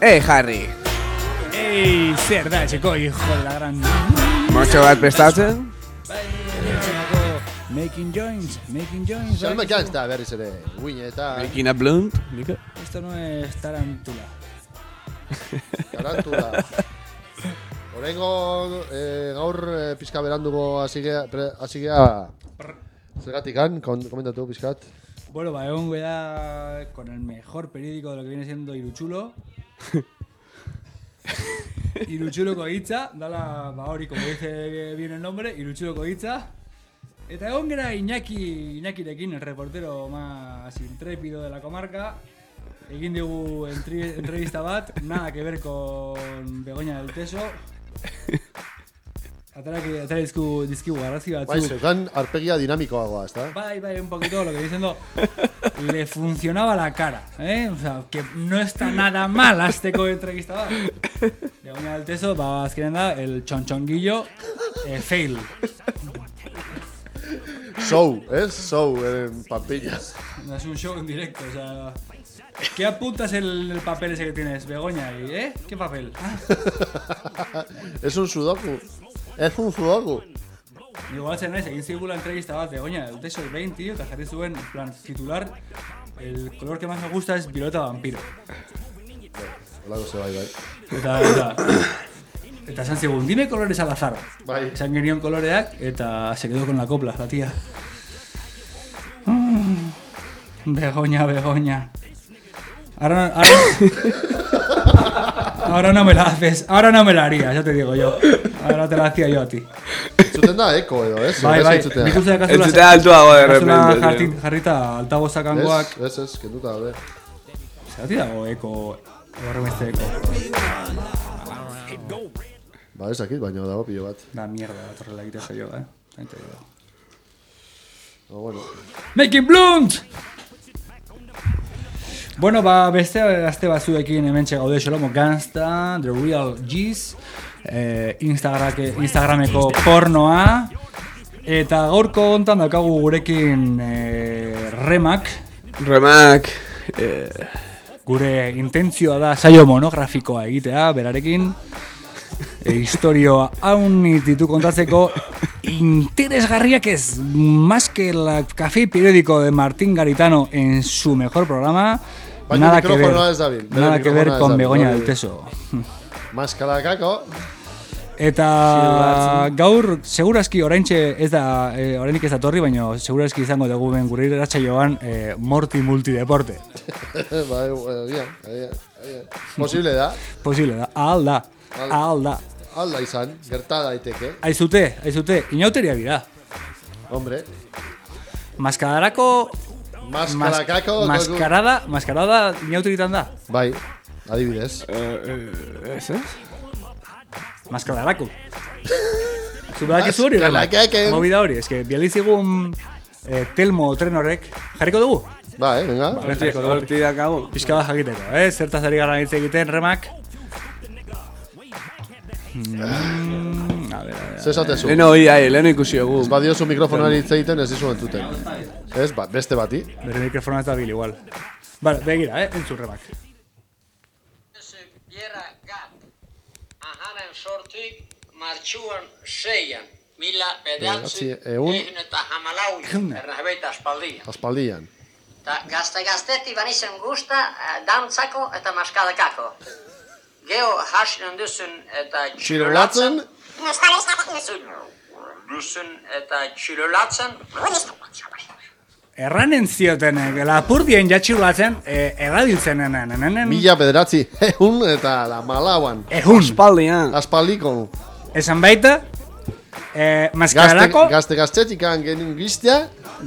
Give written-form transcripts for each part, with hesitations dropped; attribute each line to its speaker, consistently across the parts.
Speaker 1: Harry!
Speaker 2: Zer da, txeko, hijo de la gran...
Speaker 1: Mortxo bat prestatzen?
Speaker 2: Making joints.
Speaker 3: Salma gangsta berriz ere, guine eta...
Speaker 1: Making a blunt, Mika?
Speaker 2: Esto no es tarantula.
Speaker 3: Tarantula. Horengo gaur pizka beranduko hasigea zergatikan, komentatu pizkat.
Speaker 2: Bueno, egon da con el mejor periódico de lo que viene siendo Iruchulo. Iruchuloko hitza, dala, hori, como dice bien el nombre, Iruchuloko hitza. Eta egon gara Iñakirekin, el reportero más intrépido de la comarca. Egin dugu entrevista bat, nada que ver con Begoña del Teso. Atara dizkigu garrazi batzuk.
Speaker 3: Bai, zeukan arpegia dinamikoagoa, ezta?
Speaker 2: Bai, un poquito lo que diciendo. Le funcionaba la cara, O sea, que no está nada mal azteko entrevista bat. Begoña del Teso, azkenen da, el chonchonguillo fail.
Speaker 3: Show, show en Pampilla.
Speaker 2: Es un show en directo, o sea... ¿Qué apuntas en el papel ese que tienes, Begoña? ¿Qué papel?
Speaker 3: Es un sudoku. Es un sudoku.
Speaker 2: Igual zen naiz, egin zigula entrevista bat, Begoña del Teso 20, tío, eta jarri zuen, en plan, titular, el color que más me gusta es violeta vampiro.
Speaker 3: Holako ze bai.
Speaker 2: Eta esan zigun, dime colores al azar.
Speaker 3: Bai.
Speaker 2: Esan genion koloreak, eta se quedó con la copla, la tía. Begoña. Ahora no me la haces, ahora no me la harías, ya te digo yo. Ahora te la hacía yo a ti.
Speaker 3: Zuten da eko edo,
Speaker 2: Bai. Nik uste da
Speaker 1: Entzutea altuago de repente.
Speaker 2: Jarrita altavoz sakangoak.
Speaker 3: Ez, kenduta daude.
Speaker 2: Zerati dago eko, horremeste eko.
Speaker 3: Ba, ez dakit, baina dago pilo bat.
Speaker 2: Da mierda, bat horrela egitea zaio, Zainte digo.
Speaker 3: Bueno.
Speaker 2: Making blunt! Bueno, beste aste batzuekin hementxe gaude Xolomo Gangsta, The Real G's, Instagrameko pornoa, eta gaurko hontan daukagu gurekin Remak. Gure intentzioa da saio monografikoa egitea, berarekin. Historio haunit ditu kontatzeko interesgarriak ez, más que el café periódico de Martín Garitano en su mejor programa. Nada que ver con Begoña del Teso.
Speaker 3: Maskalakako.
Speaker 2: Eta gaur, segurazki oraintxe ez da, orainik ez da torri, baina segurazki izango dugu ben gure irratsaioan Morti Multideporte.
Speaker 3: Bai, posible da.
Speaker 2: Ahal da.
Speaker 3: Alda izan, gerta daiteke.
Speaker 2: Aizute, inauteria dira.
Speaker 3: Hombre.
Speaker 2: Maskarako... Maskarada inauteritan da.
Speaker 3: Bai, adibidez.
Speaker 1: Ez?
Speaker 2: Maskararako. Zuberak ez hori, movida hori. Ez que bializigun Telmo tren horrek. Jarriko dugu?
Speaker 3: Bai, venga.
Speaker 1: Horti dakago.
Speaker 2: Pizka bat jakiteko, zertaz ari gara hitz egiten, Remak. A ver.
Speaker 3: Zesatezu.
Speaker 1: Leno ikusi egu.
Speaker 3: Ez badiozu mikrofonari hitz egiten ez dizu entzuten. Ez, beste bati.
Speaker 2: Bere mikrofona ez da bil igual. Vale, begira, entzun Remak.
Speaker 4: Biera gat. Aharen sortik martxuan seian. Mila bedatzi egin eta hamalauin. Ernabeita aspaldian.
Speaker 3: Aspaldian.
Speaker 4: Gazte-gazteti banizen gusta dantzako eta maskadakako. Geo hasinen duzun eta txilolatzen.
Speaker 2: Erranen zioten, lapurdien jatxirulatzen, erradiltzen.
Speaker 3: Mila bederatzi, ehun eta la malauan.
Speaker 2: Ehun.
Speaker 3: Aspaldiko.
Speaker 2: Esan baita, maskarako.
Speaker 3: Gazte-gaztetikan geningiztea.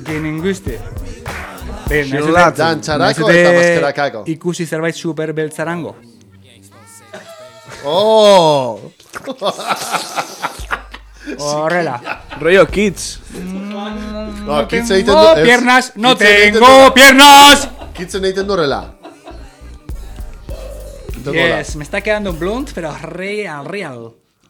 Speaker 3: Dantzarako eta maskerakako.
Speaker 2: Ikusi zerbait super beltzarango.
Speaker 3: Oh!
Speaker 2: Horrela.
Speaker 1: Rollo kids.
Speaker 2: No tengo piernas, no tengo piernas.
Speaker 3: Kidsen egiten du horrela.
Speaker 2: Yes, me está quedando un blunt, pero real.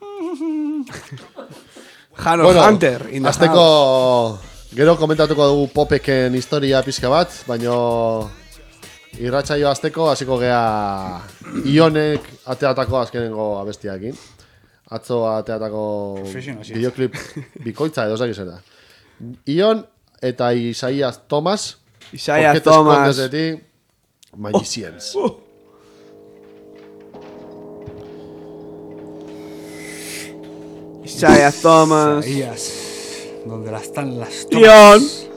Speaker 1: Halo Hunter.
Speaker 3: Azteko gero komentatuko dugu Popeken historia pizka bat, baino irratsaio azteko, hasiko gea Ionek ateatako azkenengo abestiakin. Atzo ateatako videoklip bikoitza edo zaki zera. Ion eta Isaias Thomas.
Speaker 1: Isaias Thomas.
Speaker 3: ¿Por qué te escondes de ti? Magicians.
Speaker 1: Isaias Thomas.
Speaker 2: Isaías, donde están las
Speaker 1: Ion.
Speaker 2: tomas.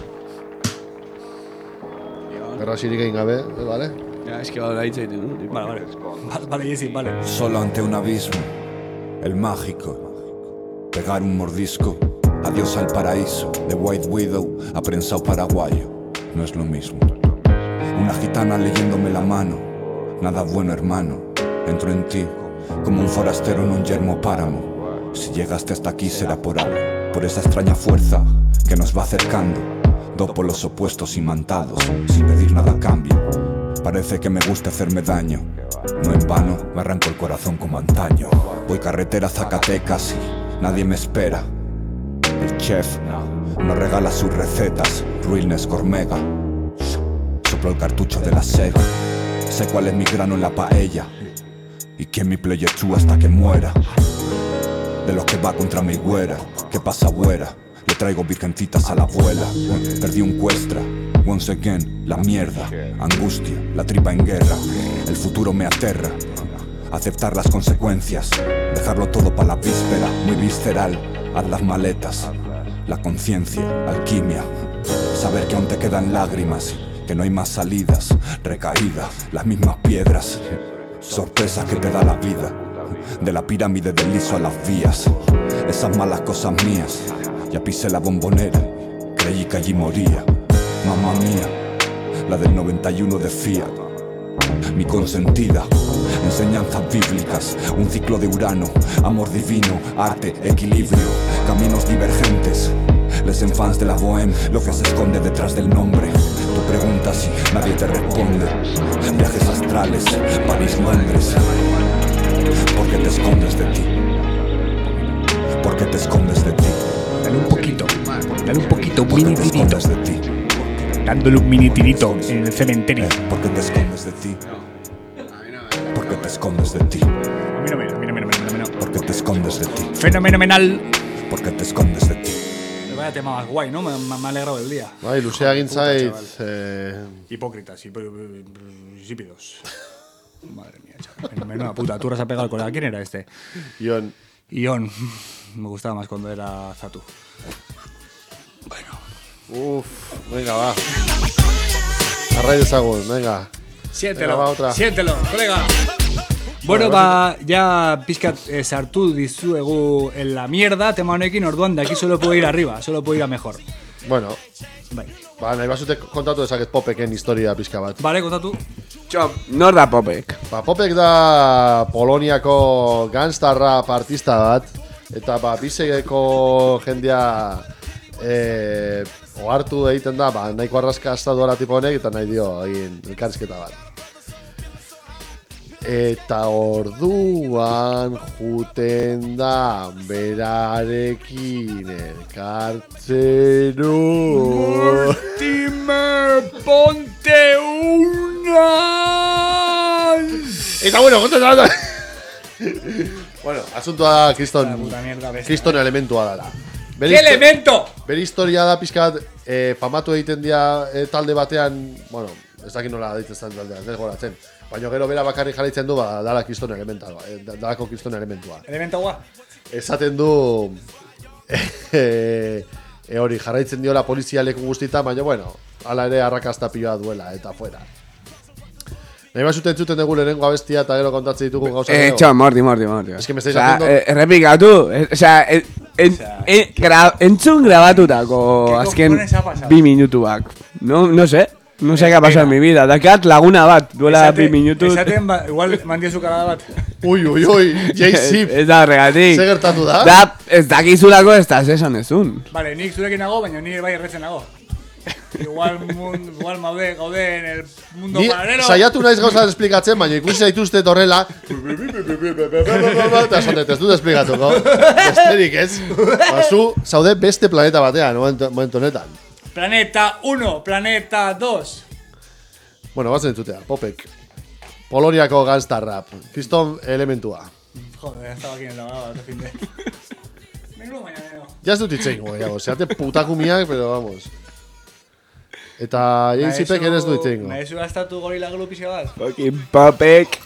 Speaker 3: Gerra sirik egin gabe, ¿vale?
Speaker 1: Ya, es que va a ir
Speaker 2: Vale. Vale, Jessy, vale.
Speaker 5: Solo ante un abismo, el mágico. Pegar un mordisco, adiós al paraíso. De White Widow a prensado paraguayo, no es lo mismo. Una gitana leyéndome la mano, nada bueno hermano. Entro en ti, como un forastero en un yermo páramo. Si llegaste hasta aquí será por algo, por esa extraña fuerza que nos va acercando. Dos polos opuestos imantados, sin pedir nada a cambio. Parece que me gusta hacerme daño. No en vano, me arranco el corazón como antaño. Voy carretera a Zacatecas y nadie me espera. El chef nos regala sus recetas, Ruilnes Cormega. Soplo el cartucho de la Sega. Sé cuál es mi grano en la paella y quién mi playechú hasta que muera. De los que va contra mi güera. ¿Qué pasa, güera? Le traigo virgencitas a la abuela. Perdí un cuestra. Once again, la mierda. Angustia, la tripa en guerra. El futuro me aterra. Aceptar las consecuencias. Dejarlo todo para la víspera. Muy visceral. Haz las maletas. La conciencia, alquimia. Saber que aún te quedan lágrimas. Que no hay más salidas. Recaída, las mismas piedras. Sorpresas que te da la vida. De la pirámide del liso a las vías. Esas malas cosas mías. Ya pisé la bombonera, creí que allí moría. Mamma mía, la del 91 de Fiat. Mi consentida, enseñanzas bíblicas. Un ciclo de Urano, amor divino, arte, equilibrio. Caminos divergentes, les fans de la bohème. Lo que se esconde detrás del nombre. Tú preguntas y nadie te responde. Viajes astrales, París, Londres. ¿Por qué te escondes de ti? ¿Por qué te escondes de ti?
Speaker 2: Dale un poquito, un mini tirito.
Speaker 5: De ti?
Speaker 2: Dándole un mini tirito en el cementerio.
Speaker 5: ¿Por qué te escondes de ti? ¿Por qué te escondes de ti?
Speaker 2: A mí no.
Speaker 5: ¿Por qué te escondes de ti?
Speaker 2: Fenomenal.
Speaker 5: ¿Por qué te escondes de ti?
Speaker 2: Vaya tema más guay, ¿no? Me ha alegrado el día.
Speaker 3: Bai, luzea gintzait,
Speaker 2: Hipócritas, insípidos. Madre mía, chaval. Menuda puta, tú has pegado el colega. ¿Quién era este?
Speaker 3: Ion.
Speaker 2: Ion. Me gustaba más cuando era Zatu.
Speaker 3: Uf, venga, va. Arrai dezagun, venga.
Speaker 2: Siéntelo, colega. Bueno, ya pizkat sartu dizuegu en la mierda, tema honekin, orduan de aquí solo puedo ir arriba, solo puedo ir a mejor.
Speaker 3: Bueno,
Speaker 2: Bai.
Speaker 3: nahi bazute kontatu dezaket Popeken historia pizka bat.
Speaker 2: Vale, kontatu.
Speaker 1: Txop, nor da Popek?
Speaker 3: Popek da Poloniako gangstarra artista bat, eta bizegeko jendea ohartu egiten da, nahiko arraska estaduara tipo honek, eta nahi dio egin elkarrizketa bat. Eta orduan juten da berarekin elkartzero.
Speaker 2: Mortimer, ponte una.
Speaker 3: Eta bueno, kontatzen da. Bueno, asuntua da kriston elementua dela.
Speaker 2: ¿Qué elemento?
Speaker 3: Bere historia da pizkat famatu egiten dira talde batean, bueno, ez dakit nola deitzen taldean, ez goratzen. Baina gero bera bakarrik jarraitzen du, dalako kriston elementua.
Speaker 2: Elementua?
Speaker 3: Esaten du hori jarraitzen diola polizia leku guztita, baina bueno, hala ere arrakasta piloa duela eta fuera. Nahi bazuten entzuten dugu lehenengo abestia eta gero kontatzen ditugu gauza gero.
Speaker 1: Txop, morti.
Speaker 3: Es que me estáis haciendo...
Speaker 1: Errepikatu, entzun grabatutako azken 2 minutuak. No sé qué ha pasado en mi vida. Dakat laguna bat, duela 2 minutu.
Speaker 2: Esaten, igual mandia su kalada bat.
Speaker 3: Ui, J-Zip.
Speaker 1: Ez da horregatik.
Speaker 3: Zer gertatu da?
Speaker 1: Ez dakizulako ez da esan ezun.
Speaker 2: Vale, nik zurekin nago, baina ni bai erretzen nago. Igual gaude en el mundo paralelo.
Speaker 3: Saiatu naiz gauzat esplikatzen, baina ikusi zaituztet horrela. Eta esatet ez dut esplikatuko. Besterik ez. Bazu, zaude beste planeta batean, momentu honetan.
Speaker 2: Planeta 1, planeta 2.
Speaker 3: Bueno, batzen entzutea, Popek. Poloniako gangsta rap. Fiston elementua.
Speaker 2: Joder, estaba aquí en la grabada, te fin de... Menudo mañanero.
Speaker 3: Ya ez dut itzein, gehiago. Zeate putakumiak, pero vamos. Eta Jay-Zipek ere ez du itzein.
Speaker 2: Nahi zu gastatu gorila glu pixia bat?
Speaker 1: Fucking Popek.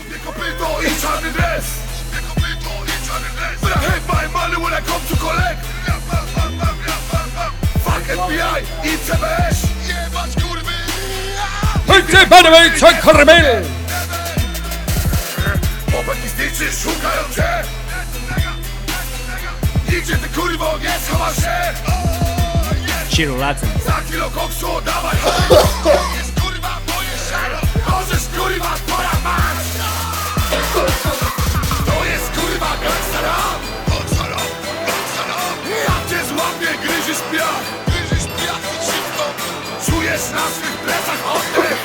Speaker 2: Ojcze, panowie, co kormel!
Speaker 6: Opetnicy szukają cię. Nigdzie ty kurwo nie schowasz się.
Speaker 2: Chirulatzen.
Speaker 6: Za kilo koksu dawaj. Jest kurwa moje szaro. Możesz kurwa twoja mać. To jest kurwa gangsta rap. Gangsta rap, gangsta rap. Jak cię złapie, gryzisz piach. Gryzisz piach i szybko. Czujesz na swych plecach oddech.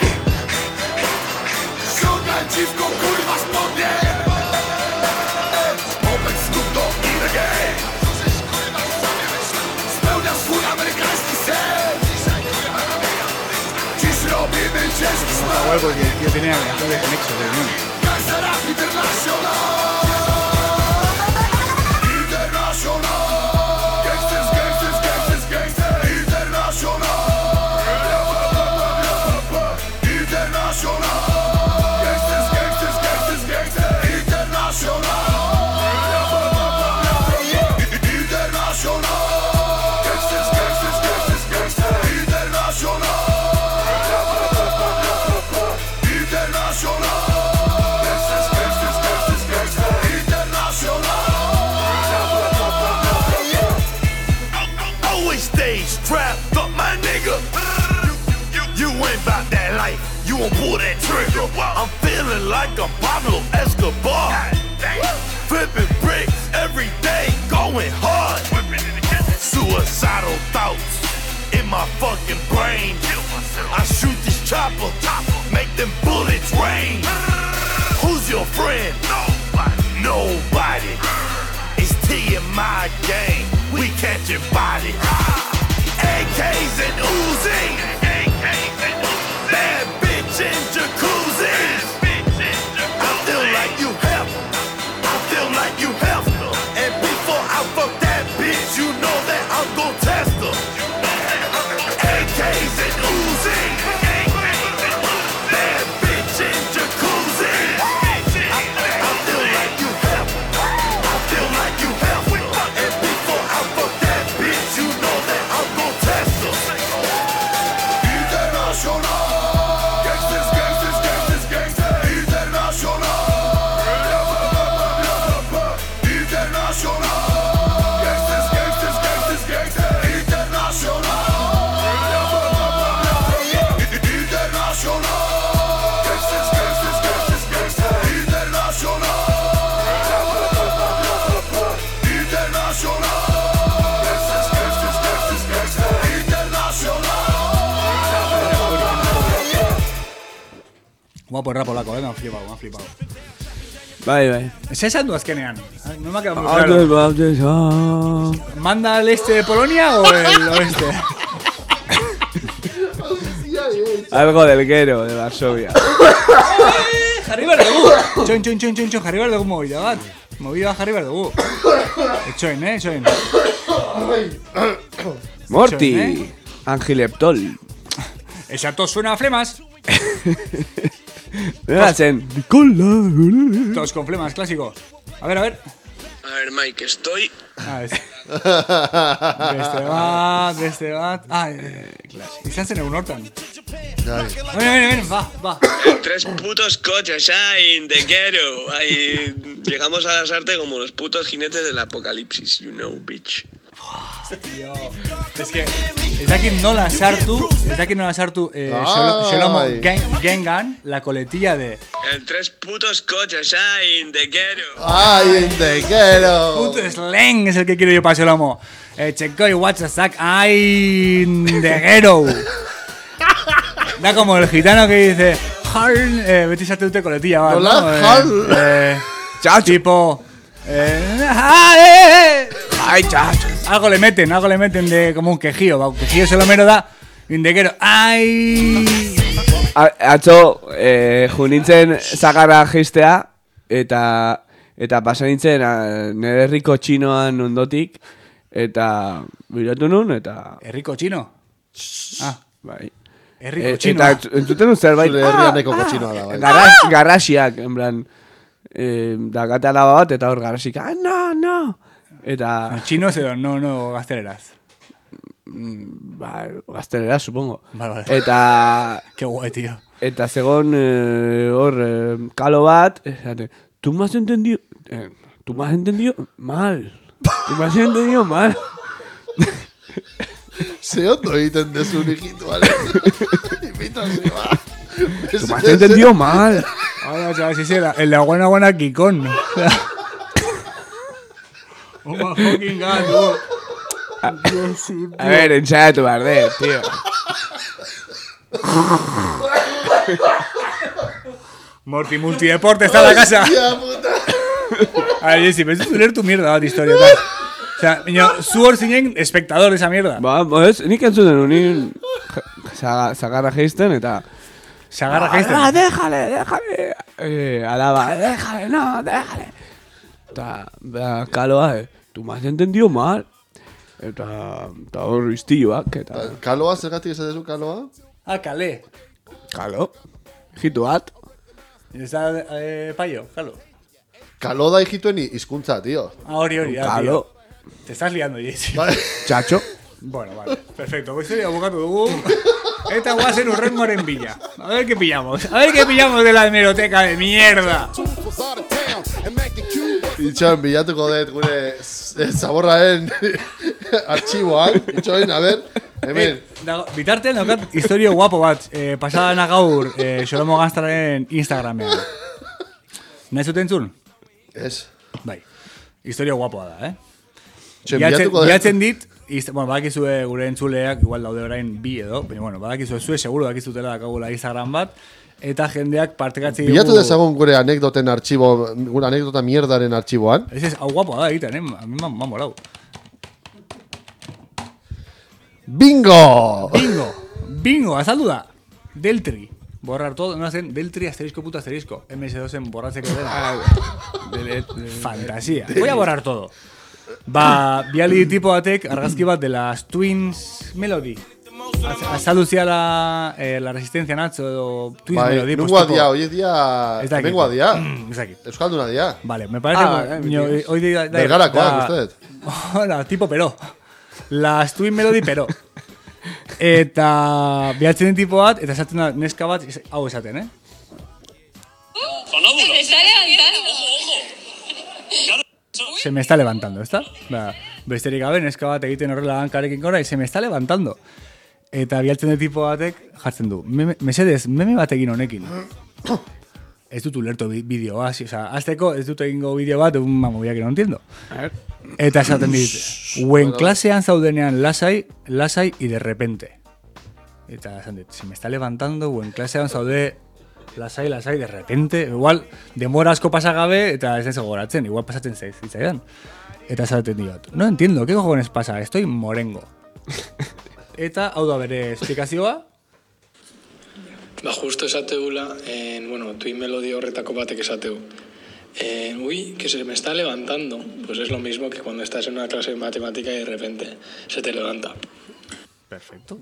Speaker 6: Ściągaj dziwko kurwa spodnie. Popek Snoop Dogg i reggae. Spełnia swój amerykański sen. Dziś robimy ciężki smak.
Speaker 2: Algo que el tío tenía de conexo, ¿no?
Speaker 6: Gangsta rap international. International. Gangsters, gangsters, gangsters, gangsters. International. International. Gangsters, gangsters, gangsters, gangsters. International. International. Gangsters, gangsters, gangsters, gangsters. International. International. Gangsters, gangsters, gangsters, gangsters. International. Always stay strapped up, my nigga. You ain't about that life. You won't pull that trigger. I'm feeling like I'm Pablo Escobar. Flipping bricks every day, going hard. Suicidal thoughts in my fucking brain. I shoot this chopper, make them bullets rain. Who's your friend? Nobody. It's T in my game. We catching bodies. AKs and Uzi. Bad bitch in jacuzzis. I feel like you help. I feel like you help. And before I fuck that bitch, you know that I'm gon' test her. AKs and Uzi. Bad bitch in jacuzzis. I feel like you help. I feel like you help. And before I fuck that bitch, you know that I'm gon' test her. International. Gangsters, gangsters, gangsters, gangsters. International. International. Gangsters, gangsters, gangsters, gangsters. International. International. Gangsters, gangsters, gangsters, gangsters. International. International. Gangsters, gangsters, gangsters, gangsters. International.
Speaker 2: Guapo el rap polaco, me han flipado.
Speaker 1: Bai.
Speaker 2: ¿Se esan du azkenean? No me ha quedado muy claro. ¿Manda el este de Polonia o el oeste?
Speaker 1: Algo del guero, de Varsovia.
Speaker 2: Jarri behar dugu! Txoin, jarri behar dugu movida bat. Movida bat jarri behar dugu. Txoin.
Speaker 1: Morty. Ángel Eptol.
Speaker 2: Exacto, suena a flemas.
Speaker 1: Zen.
Speaker 2: Todos con flemas, clásico. A ver.
Speaker 7: A ver, Mike, estoy...
Speaker 2: Beste bat. Izan zen egun hortan.
Speaker 3: Bai.
Speaker 2: Ven, va.
Speaker 7: 3 putos coches in the ghetto. Ahí llegamos a Lasarte como los putos jinetes del apocalipsis, you know, bitch.
Speaker 2: Tío, es que ez dakit nola sartu Xolomo Gengan, la coletilla de
Speaker 7: El 3 putos coches in the ghetto.
Speaker 3: ¡Ay, en te quiero!
Speaker 2: puto slang es el que quiero yo para Xolomo. Checoy, WhatsApp, ay, de ghetto. Da como el gitano que dice beti sartu dute coletilla bat,
Speaker 3: Hola,
Speaker 2: tipo
Speaker 1: Ay, chacho.
Speaker 2: algo le meten de como un quejío se lo mero da. Vindequero, ay.
Speaker 1: atzo, junintzen zagarra jistea, eta pasan nintzen nire herriko txinoan ondotik, eta biratu nun, eta...
Speaker 2: Herriko txino?
Speaker 1: Bai.
Speaker 2: Herriko txinoa.
Speaker 1: Eta entzuten un zerbait...
Speaker 3: Zure herrianeko kotxinoa da, bai.
Speaker 1: Garrasiak, en plan... Dakate alaba bat, eta hor garrasik, no! Eta...
Speaker 2: Txino edo, no, gazteleraz.
Speaker 1: Gazteleraz, supongo.
Speaker 2: Vale.
Speaker 1: Eta...
Speaker 2: Qué guay, tío.
Speaker 1: Eta segon hor kalo bat, tú me has entendido mal. Tú me has entendido mal.
Speaker 3: Ze ondo egiten dezu hijitu, ¿vale? Imitazioa.
Speaker 1: Tú me has entendido mal.
Speaker 2: Ahora, chaval, si era el de buena Kikón. Oh my fucking god, tú.
Speaker 1: A ver, ensaya tu barder, tío.
Speaker 2: Morty Multideporte está en la casa.
Speaker 3: Hostia puta.
Speaker 2: A ver, Jessy, pensé leer tu mierda bat historia. Tal. O sea, niño, zu hor zinen espectador de esa mierda.
Speaker 1: Pues, nik entzuten unin zagarra geisten eta...
Speaker 2: Zagarra geisten?
Speaker 1: Déjale. Alaba, déjale. Eta kaloa, tú me has entendido mal. Eta hor iztioak, eta...
Speaker 3: Kaloa, zergatik esatezu kaloa?
Speaker 2: Kale.
Speaker 1: Kalo, hijitu bat.
Speaker 2: Está payo, kalo.
Speaker 3: Kalo da hijituen hizkuntza, tío.
Speaker 2: Hori,
Speaker 1: Kalo.
Speaker 2: tío. Te estás liando, Jessy.
Speaker 3: Vale.
Speaker 1: Chacho.
Speaker 2: Bueno, vale. Perfecto. Pues sería bukatu dugu. Eta guazen urrengoaren bila. A ver qué pillamos. De la hemeroteca de mierda.
Speaker 3: Itxoen, bilatuko dut gure zaborraen artxiboan. Itxoen, a ver, hemen.
Speaker 2: Bitartean daukat historio guapo bat. Pasadana gaur Xolomo Gaztaren Instagramean. Nahi zuten zun?
Speaker 3: Ez.
Speaker 2: Bai. Historio guapoa da,
Speaker 3: Bilatuko dut.
Speaker 2: Bilatzen dit, bueno, badakizue gure entzuleak, igual daude orain bi edo, baina, bueno, badakizue zue, seguro dakizutela dakagula Instagram bat, eta jendeak partekatzen dugu...
Speaker 3: Bilatu dezagun gure anekdoten artxibo, gure anekdota mierdaren artxiboan.
Speaker 2: Ez, hau guapoa da egiten, a mi m'ha molau. Bingo, azaldu da. Deltri. Borrar todo, no zen Deltri asterisco puto asterisco. MS2 borratzeko dena. Fantasía. Voy a borrar todo. Biali tipo batek argazki bat de las Twins Melody. Azaldu ziala la resistencia Nacho edo Twins Melody.
Speaker 3: Nungoa dia, hoy dia... Bengoa dia. Euskalduna dia.
Speaker 2: Vale, me parece... Hoy dia...
Speaker 3: Bergarakoak, ustedes.
Speaker 2: Hola, tipo pero. Las Twins Melody pero. Eta bihatzen den tipo bat, eta esaten da neska bat, hau esaten, Se me está levantando, ¿está? Besterik gabe, neska bat egiten horrela hankarekin gora, se me está levantando. Eta bihatzen den tipo batek jartzen du. Mesedez, meme bat egin honekin. Ez dut ulerto bideoa, azteko ez dut egingo bideo bat, un mamovia que no entiendo. Eta esaten dit, uen klasean zaudenean lasai, y de repente. Eta esan dit, se me está levantando, uen klasean zaude lasai, de repente. Igual, demora asko pasagabe, eta ez den gogoratzen, igual pasatzen zitzaidan. Eta esaten diot, no entiendo, ¿qué cojones pasa? Estoy morengo. Eta, hau da bere esplikazioa.
Speaker 8: Justo esateula, bueno, Twin Melody horretako batek esateu. Uy, que se me está levantando. Pues es lo mismo que cuando estás en una clase de matemática y de repente se te levanta.
Speaker 2: Perfecto.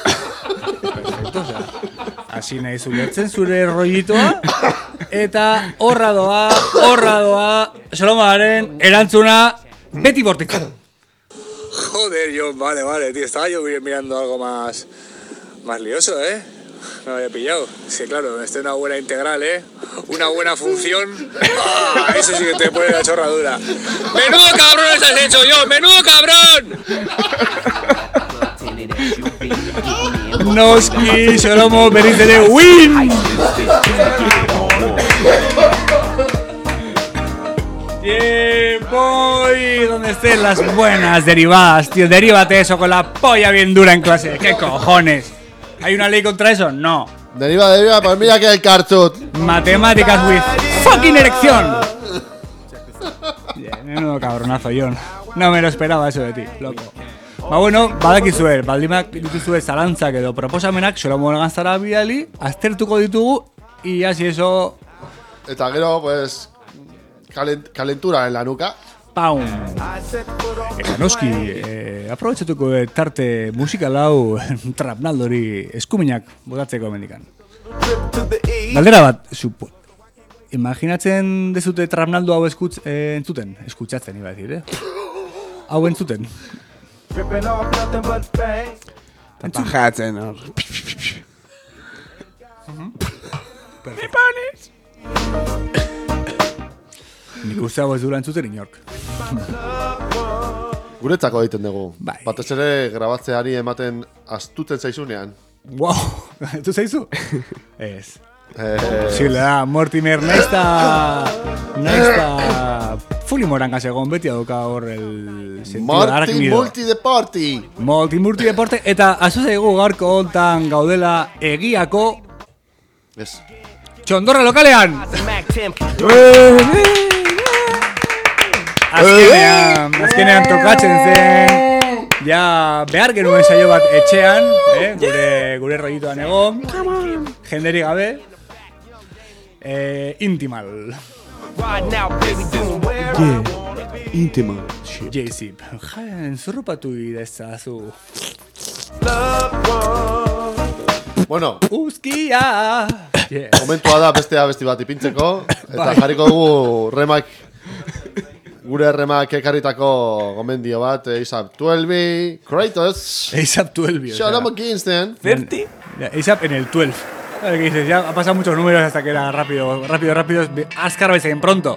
Speaker 2: O sea, así nahi zuletzen zure rollitoa. Eta horra doa, Xolomaren erantzuna beti bortitza.
Speaker 9: Joder, yo, vale, tío, estaba yo mirando algo más lioso, No había pillado. Sí, claro, esto es una buena integral, Una buena función. ¡Ah! Eso sí que te pone la chorradura. ¡Menudo cabrón has hecho yo! ¡Menudo cabrón!
Speaker 2: Noski, Xolomo, berriz ere, win! Voy donde estén las buenas derivadas, tío. Derívate eso con la polla bien dura en clase. ¿Qué cojones? ¿Hay una ley contra eso? No.
Speaker 3: Deriva, pues mira que hay cartut.
Speaker 2: Matemáticas with fucking erección. Menudo cabronazo, John. No me lo esperaba eso de ti, loco. Ba bueno, badakizue, baldimak dituzue zalantzak edo proposamenak Solomon Ganzara bidali, aztertuko ditugu, y así eso...
Speaker 3: Eta gero, pues, calentura en la nuca.
Speaker 2: Paum! Eta noski, aprobetxatuko tarte musikal hau trapnaldori eskuminak botatzeko emendikan. Galdera bat, imaginatzen dezute trapnaldo hau entzuten? Eskutsatzen, iba decir, Hau entzuten.
Speaker 1: Tapajatzen, hor. Nipones!
Speaker 2: Nik uste hau ez dura entzuten inork.
Speaker 3: Guretzako egiten dugu.
Speaker 2: Bai.
Speaker 3: Batez ere grabatzeari ematen astuten zaizunean.
Speaker 2: Wow, ¿tú zaizu? Ez. Posible da, Mortimer naizta Fulimoran segon beti adoka hor el sentido de arácnido. Multideporte. Eta azu zaigu gaurko hontan gaudela egiako Txondorra lokalean! Azkenean tokatzen zen. Ja, behar genuen saio bat etxean, gure rollitoan egon. Jenderi gabe. Intimal.
Speaker 1: Intimal.
Speaker 2: J-Zip. Enzurrupatu idezazu.
Speaker 3: Bueno,
Speaker 2: Uzkia!
Speaker 3: momentua da beste bat ipintzeko. Eta jarriko dugu gure remak ekarritako gomendio bat, ASAP 12, Kratos.
Speaker 2: ASAP 12.
Speaker 3: Shut up against them.
Speaker 1: 30.
Speaker 2: ASAP en el 12. ¿Qué dices? Ya ha pasado muchos números hasta que era rápido. Ascar vais en pronto.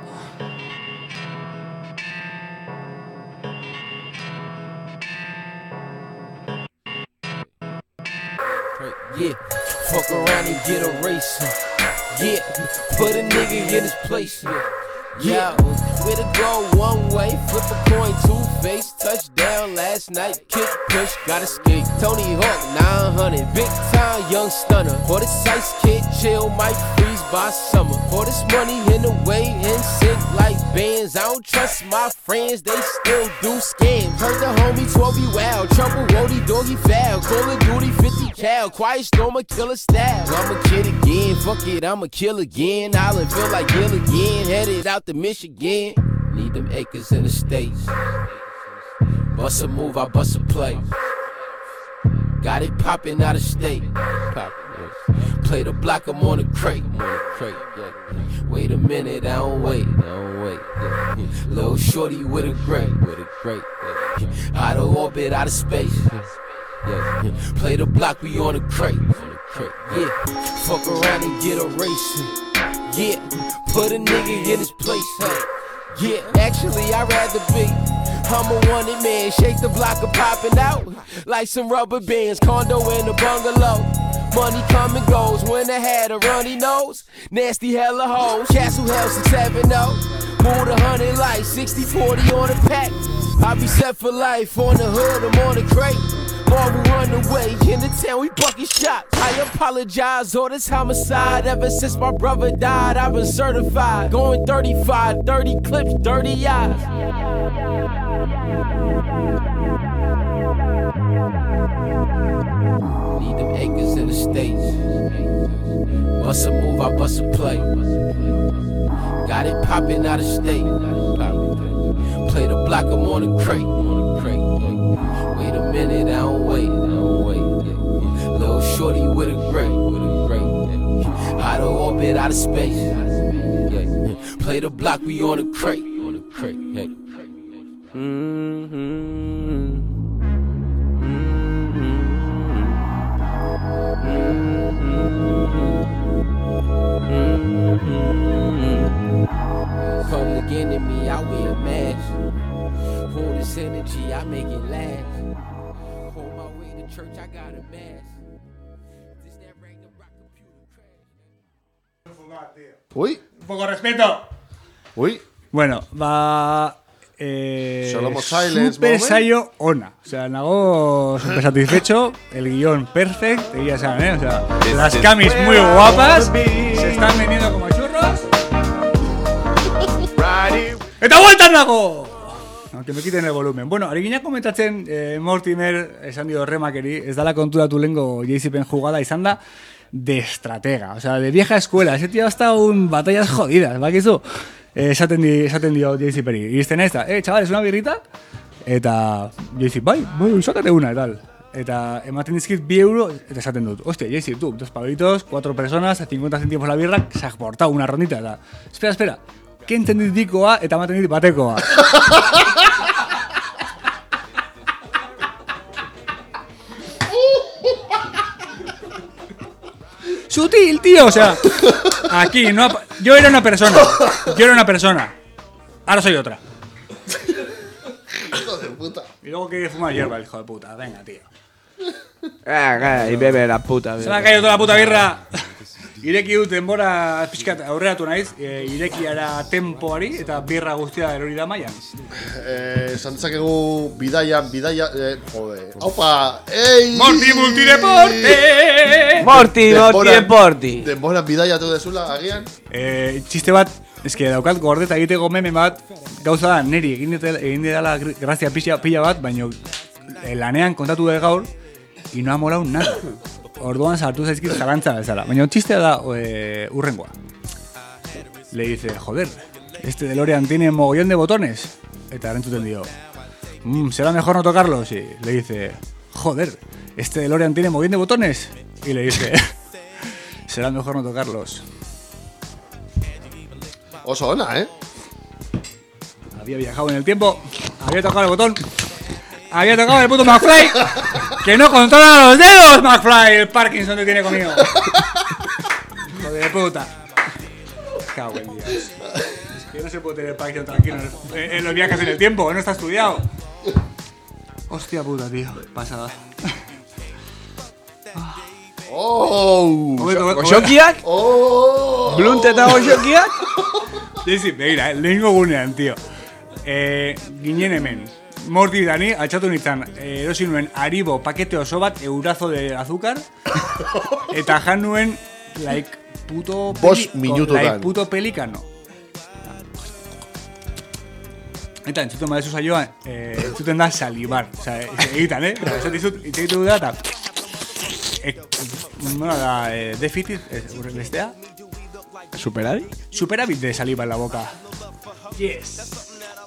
Speaker 10: Yeah, fuck around and get a race. Yeah, put a nigga in his place. Yeah, way to go one way, flip a coin, two-face, touchdown last night, kick, push, got escape. Tony Hawk, 900, big time, young stunner. For this ice kid, chill, might freeze by summer. For this money in the way, in sync like bands. I don't trust my friends, they still do scams. Heard the homie 12 wild, trouble, roadie, doggy foul. Call of Duty, 50 cal, quiet storm, a killer style. I'm a kid again, fuck it, I'm a kill again. Island feel like Gil again, headed out to Michigan. Need them acres in the States. Bust a move, I bust a play. Got it poppin' out of state. Play the block, I'm on the crate. Wait a minute, I don't wait. Little shorty with a great. Out of orbit, out of space. Play the block, we on the crate. Yeah, fuck around and get a race. Yeah, put a nigga in his place. Yeah, actually I'd rather be. I'm a wanted man, shake the block of popping out like some rubber bands, condo in a bungalow. Money come and goes when I had a runny nose. Nasty hella hoes, Castle House and 7-0. Moved 100 lights, 60-40 on the pack. I be set for life, on the hood, I'm on the crate. Marvel run away, in the town we bucket shots. I apologize, all this homicide. Ever since my brother died, I've been certified. Going 35, 30 clips, dirty eyes. Need them acres in the States. Bust a move, I bust a play. Got it poppin' out of state. Play the block, I'm on the crate. Wait a minute, I don't wait. Little shorty with a great. Out of orbit, out of space. Play the block, we on the crate. Come again to me, I wear a mask. Hold this energy, I make it last. Hold my way to church, I got a mask. This that Ragnarok computer crash.
Speaker 3: Uy.
Speaker 2: Un poco de respeto.
Speaker 3: Uy.
Speaker 2: Bueno, va... super saio ona. O sea, nago super satisfecho. El guión perfect. Ya saben, O sea, las camis muy guapas. Se están vendiendo como churros. ¡Eta vuelta nago! Aunque me quiten el volumen. Bueno, ari gina komentatzen Mortimer esan dio remakeri, ez dala konturatu lengo JCPen jugada izan da de estratega, o sea, de vieja escuela. Ese tío ha estado en batallas jodidas, bakizu? Esaten dio JCPeri. Iristen ez da, chavales, una birrita? Eta JC, bai, sácate una, tal. Eta ematen dizkit 2 euro, eta esaten dut. Hostia, JC, tú, 2 pavritos, 4 personas, a 50 centimos la birra, se ha aportado una rondita, eta... Espera, kentzen dit dikoa, eta ematen dit batekoa. Sutil, tío, o sea, aquí no... Yo era una persona. Ahora soy otra.
Speaker 3: Hijo de puta.
Speaker 2: Y luego quiere fumar hierba, el hijo de puta. Venga, tío.
Speaker 1: Y bebe la puta birra.
Speaker 2: Se me ha caído toda la puta birra. Ireki dut denbora pixkat aurreratu naiz, irekiara tempoari eta birra guztia erori da maian.
Speaker 3: Santzakegu bidaia, jode. Aupa, ei!
Speaker 2: Morti multideporte!
Speaker 1: Morti!
Speaker 3: Denbora bidaiatu dezula, agian?
Speaker 2: Txiste bat, eske daukat gordeta egiteko meme bat, gauza da, neri egin dela grazia pila bat, baina lanean kontatu dut gaur, y no ha molado nada. Orduan sartu zaizkit jalantza bezala. Baina txistea da urrengoa. Le dice, joder, este DeLorean tiene mogollón de botones. Eta erantzuten dio, ¿será mejor no tocarlos? Y le dice, joder, este DeLorean tiene mogollón de botones. Y le dice, será mejor no tocarlos.
Speaker 3: Oso ona,
Speaker 2: Había viajado en el tiempo, había tocado el botón, había tocado el puto McFly. ¡Que no controla los dedos, McFly! El Parkinson te tiene conmigo. Hijo de puta. Cago en Dios. Es que no se puede tener Parkinson tranquilo en los viajes en el tiempo, no está estudiado. Hostia puta, tío. Pasada.
Speaker 1: Goxokiak? Blunt eta goxokiak?
Speaker 2: Sí, begira, lehengo gunean, tío. Ginen hemen. Morti Dani, altxatu nintzen, erosi nuen Haribo pakete oso bat, eurazo de azúcar, eta jan nuen, puto pelikano. Eta entzuten badezu saioa, entzuten da salibar, oza, egitan, itxegitu da, eta... Bueno, da, deficit, bestea?
Speaker 1: ¿Superávit?
Speaker 2: Superávit de saliva en la boca. Yes.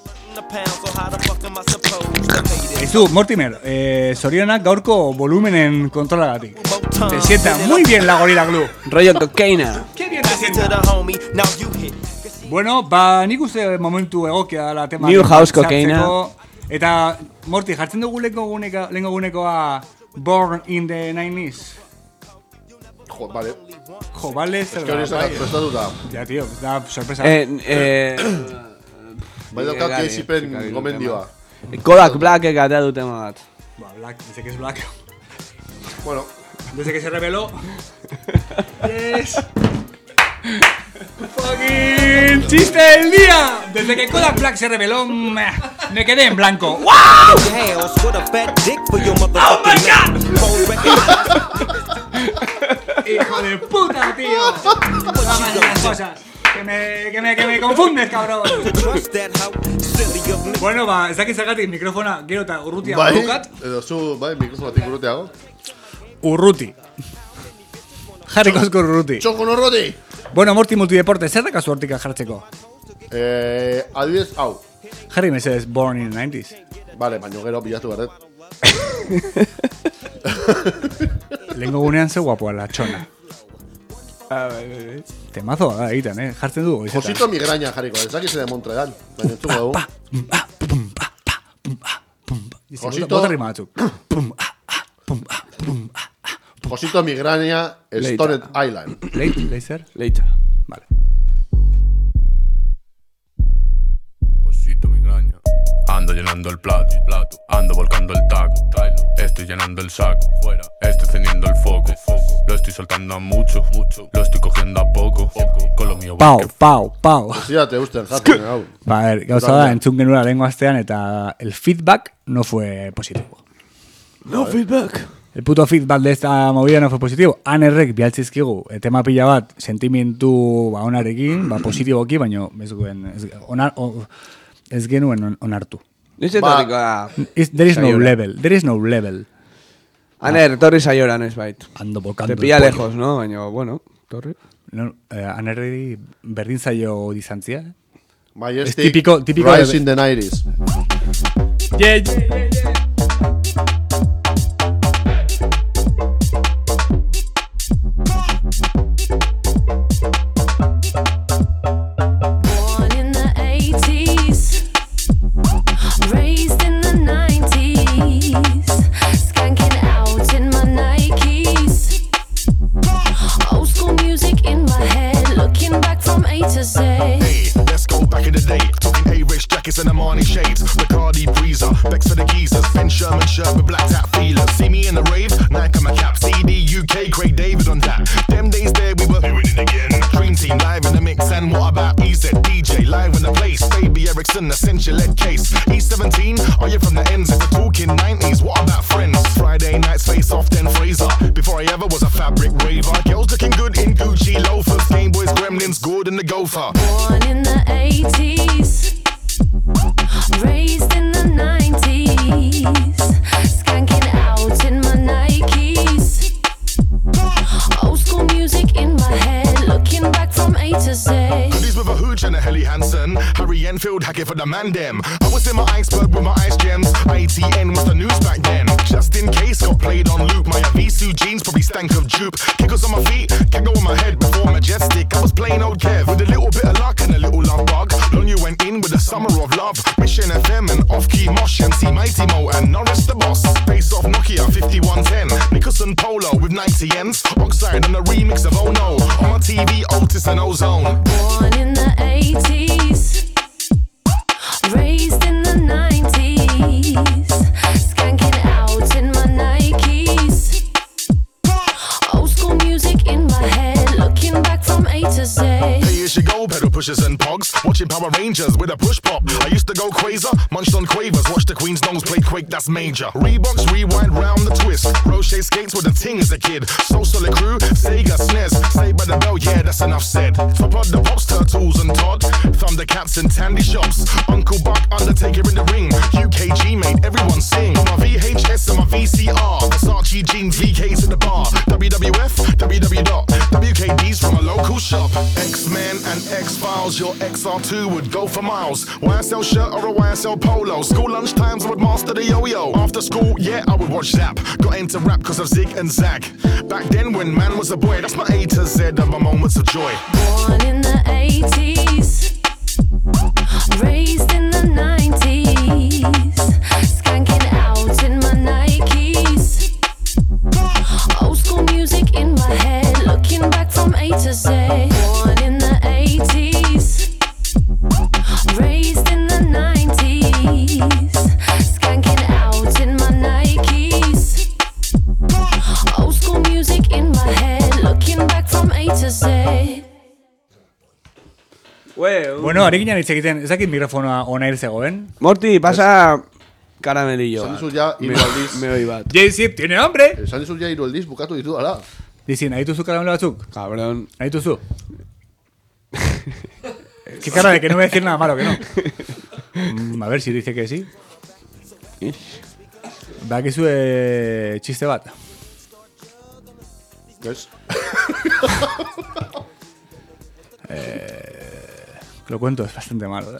Speaker 2: Eizu, Mortimer, zorionak gaurko volumenen kontrolagatik. Te sienta muy bien la Gorilla Glue.
Speaker 1: Rollo cocaína.
Speaker 2: Qué bien te sienta. Bueno, nik uste momentu egokia la tema.
Speaker 1: New House cocaína.
Speaker 2: Eta, Morti, jartzen dugu lehenko gunekoa Born in the 90s.
Speaker 3: Jo, vale.
Speaker 2: Jo, vale, zer
Speaker 3: da. Es que hori prestatuta.
Speaker 2: Ja, tío, da sorpresa.
Speaker 3: Bai daukat JCPen gomendioa.
Speaker 1: Kodak Blackek atea du tema bat.
Speaker 2: Black, dice que es Black.
Speaker 3: Bueno.
Speaker 2: Desde que se reveló. Yes. Fucking chiste del día. Desde que Kodak Black se reveló, me quedé en blanco. ¡Wow! ¡Oh my God! Hijo de puta, tío. Vamos a las cosas. Que me confundes, cabrón. Bueno, ba, ez dakit zagatik mikrofona gero eta urrutia daukat.
Speaker 3: Edo zu, bai, mikrofonatik urrutiago.
Speaker 2: Urruti. Jarrikosko urruti.
Speaker 3: Txokon urruti.
Speaker 2: Bueno, Morti multideporte, zer dakazu hortika jartzeko?
Speaker 3: Adibidez, hau.
Speaker 2: Jarri mesedez, Born in the 90s.
Speaker 3: Vale, baino gero bilatu berret.
Speaker 2: Lehenko gunean ze guapoa la txona. Temazo da egiten, jartzen du goizetan.
Speaker 3: Josito migraña jarriko, ez dakiz de Montreal. Baina entzuko dugu. Josito Josito migraña Stoned Island.
Speaker 2: Later. Vale.
Speaker 11: Josito migraña. Ando llenando el plato, ando volcando el taco, estoy llenando el saco, estoy encendiendo el foco, lo estoy soltando a mucho, lo estoy cogiendo a poco, con lo mío.
Speaker 2: Pau.
Speaker 3: Fíjate, usted, jaten, hau.
Speaker 2: A ver, gauza da, entzun genuen lehenko astean, eta el feedback no fue positivo.
Speaker 1: No feedback.
Speaker 2: El puto feedback de esta movida no fue positivo. Anerrek bialtzizkigu, tema pila bat, sentimentu onarekin, positiboki, baina ez genuen onartu.
Speaker 1: Nizetoriko da.
Speaker 2: There is no level.
Speaker 1: Aner, torri saiora, noiz bait.
Speaker 2: Ando volcando.
Speaker 1: Te pilla lejos, no? Baina, bueno, torri.
Speaker 2: No, Anerri berdin zaio dizantzia.
Speaker 3: Majestic,
Speaker 2: típico
Speaker 3: Rise in the 90s.
Speaker 2: Yeah.
Speaker 6: And Armani shades, Bacardi breezer, Bex for the geezers, Ben Sherman shirt with black tap feelers. See me in the rave, Nike on my cap, CD UK, Craig David on that. Them days there we were doing it again. Dream team live in the mix, and what about EZ DJ live in the place? Baby Ericsson, essential lead case. E17, are you from the ends? If we're talking 90s, what about friends? Friday nights face off, then Fraser. Before I ever was a fabric raver, girls looking good in Gucci loafers, Game Boys, Gremlins, good in the Gopher.
Speaker 12: Born in the 80s. Raised in the 90s, skanking out in my Nikes. Old school music in my head, looking back from A to Z.
Speaker 6: Hoodies with a hooch and a Helly Hansen, Harry Enfield hacking for the man dem. I was in my iceberg with my ice gems. ITN was the news back then. Just in case, got played on loop. My Avisu jeans probably stank of jupe. Kickles on my feet, gaggle on my head before Majestic. I was plain old Kev with a little bit of luck and a little love bug. Lonely went in with a summer of love. Mission FM and off-key Mosh and see Mighty Mo and Norris the Boss. Face off Nokia 5110. Nicholson Polo with 90 Ns. Oxide and a remix of Oh No. On my TV, Otis and Ozone.
Speaker 12: Born in the 80s. Raised in the 90s. Skanking out in my Nikes. Old school music in my head. Looking back from A to Z.
Speaker 6: Hey, here she go, pedal pushers and pogs. Watching Power Rangers with a push pop. I used to go quasar, munched on quavers. Watch the Queen's nose play Quake, that's major. Reeboks, rewind round the twist. Rocher skates with a ting as a kid. So solid crew, Sega SNES. Saved by the bell, yeah, that's enough said. Top of the Pops, Turtles and Todd. Thundercats and Tandy Shops. Uncle Buck, Undertaker in the ring. UKG made everyone sing. On my VHS and my VCR. Versace jeans, VKs in the bar. WWF, WKDs from a local shop. X-Men and X-Files, your XR2 would go for miles. YSL shirt or a YSL polo. School lunch times I would master the yo-yo. After school, yeah, I would watch Zap. Got into rap cause of Zig and Zag. Back then when man was a boy, that's my A to Z of my moments of joy.
Speaker 12: Born in the 80s. Raised in the 90s. Skanking out in my Nikes. Old school music in my head. Looking back from A to Z. Born in the 80s. Raised in the 90s. Skanking out in my Nikes. Old school music in my head. Looking back from A to Z.
Speaker 2: Bueno, arekin hitz egiten, ez dakit mikrofonoa ona zegoen.
Speaker 1: Morty, pasa karamelillo.
Speaker 3: Esan dizut ja, hiru aldiz.
Speaker 1: Me bat.
Speaker 2: Jay-Zip, tiene hambre!
Speaker 3: Esan dizut ja, hiru aldiz, bukatu ditu dala.
Speaker 2: Dizi, nahi duzu karamelo batzuk?
Speaker 1: Cabrón.
Speaker 2: Nahi duzu? Qué cara de que no voy a decir nada malo, que no. A ver si dice que sí. Bakizue txiste bat.
Speaker 3: ¿Ves?
Speaker 2: Lo cuento, es bastante malo.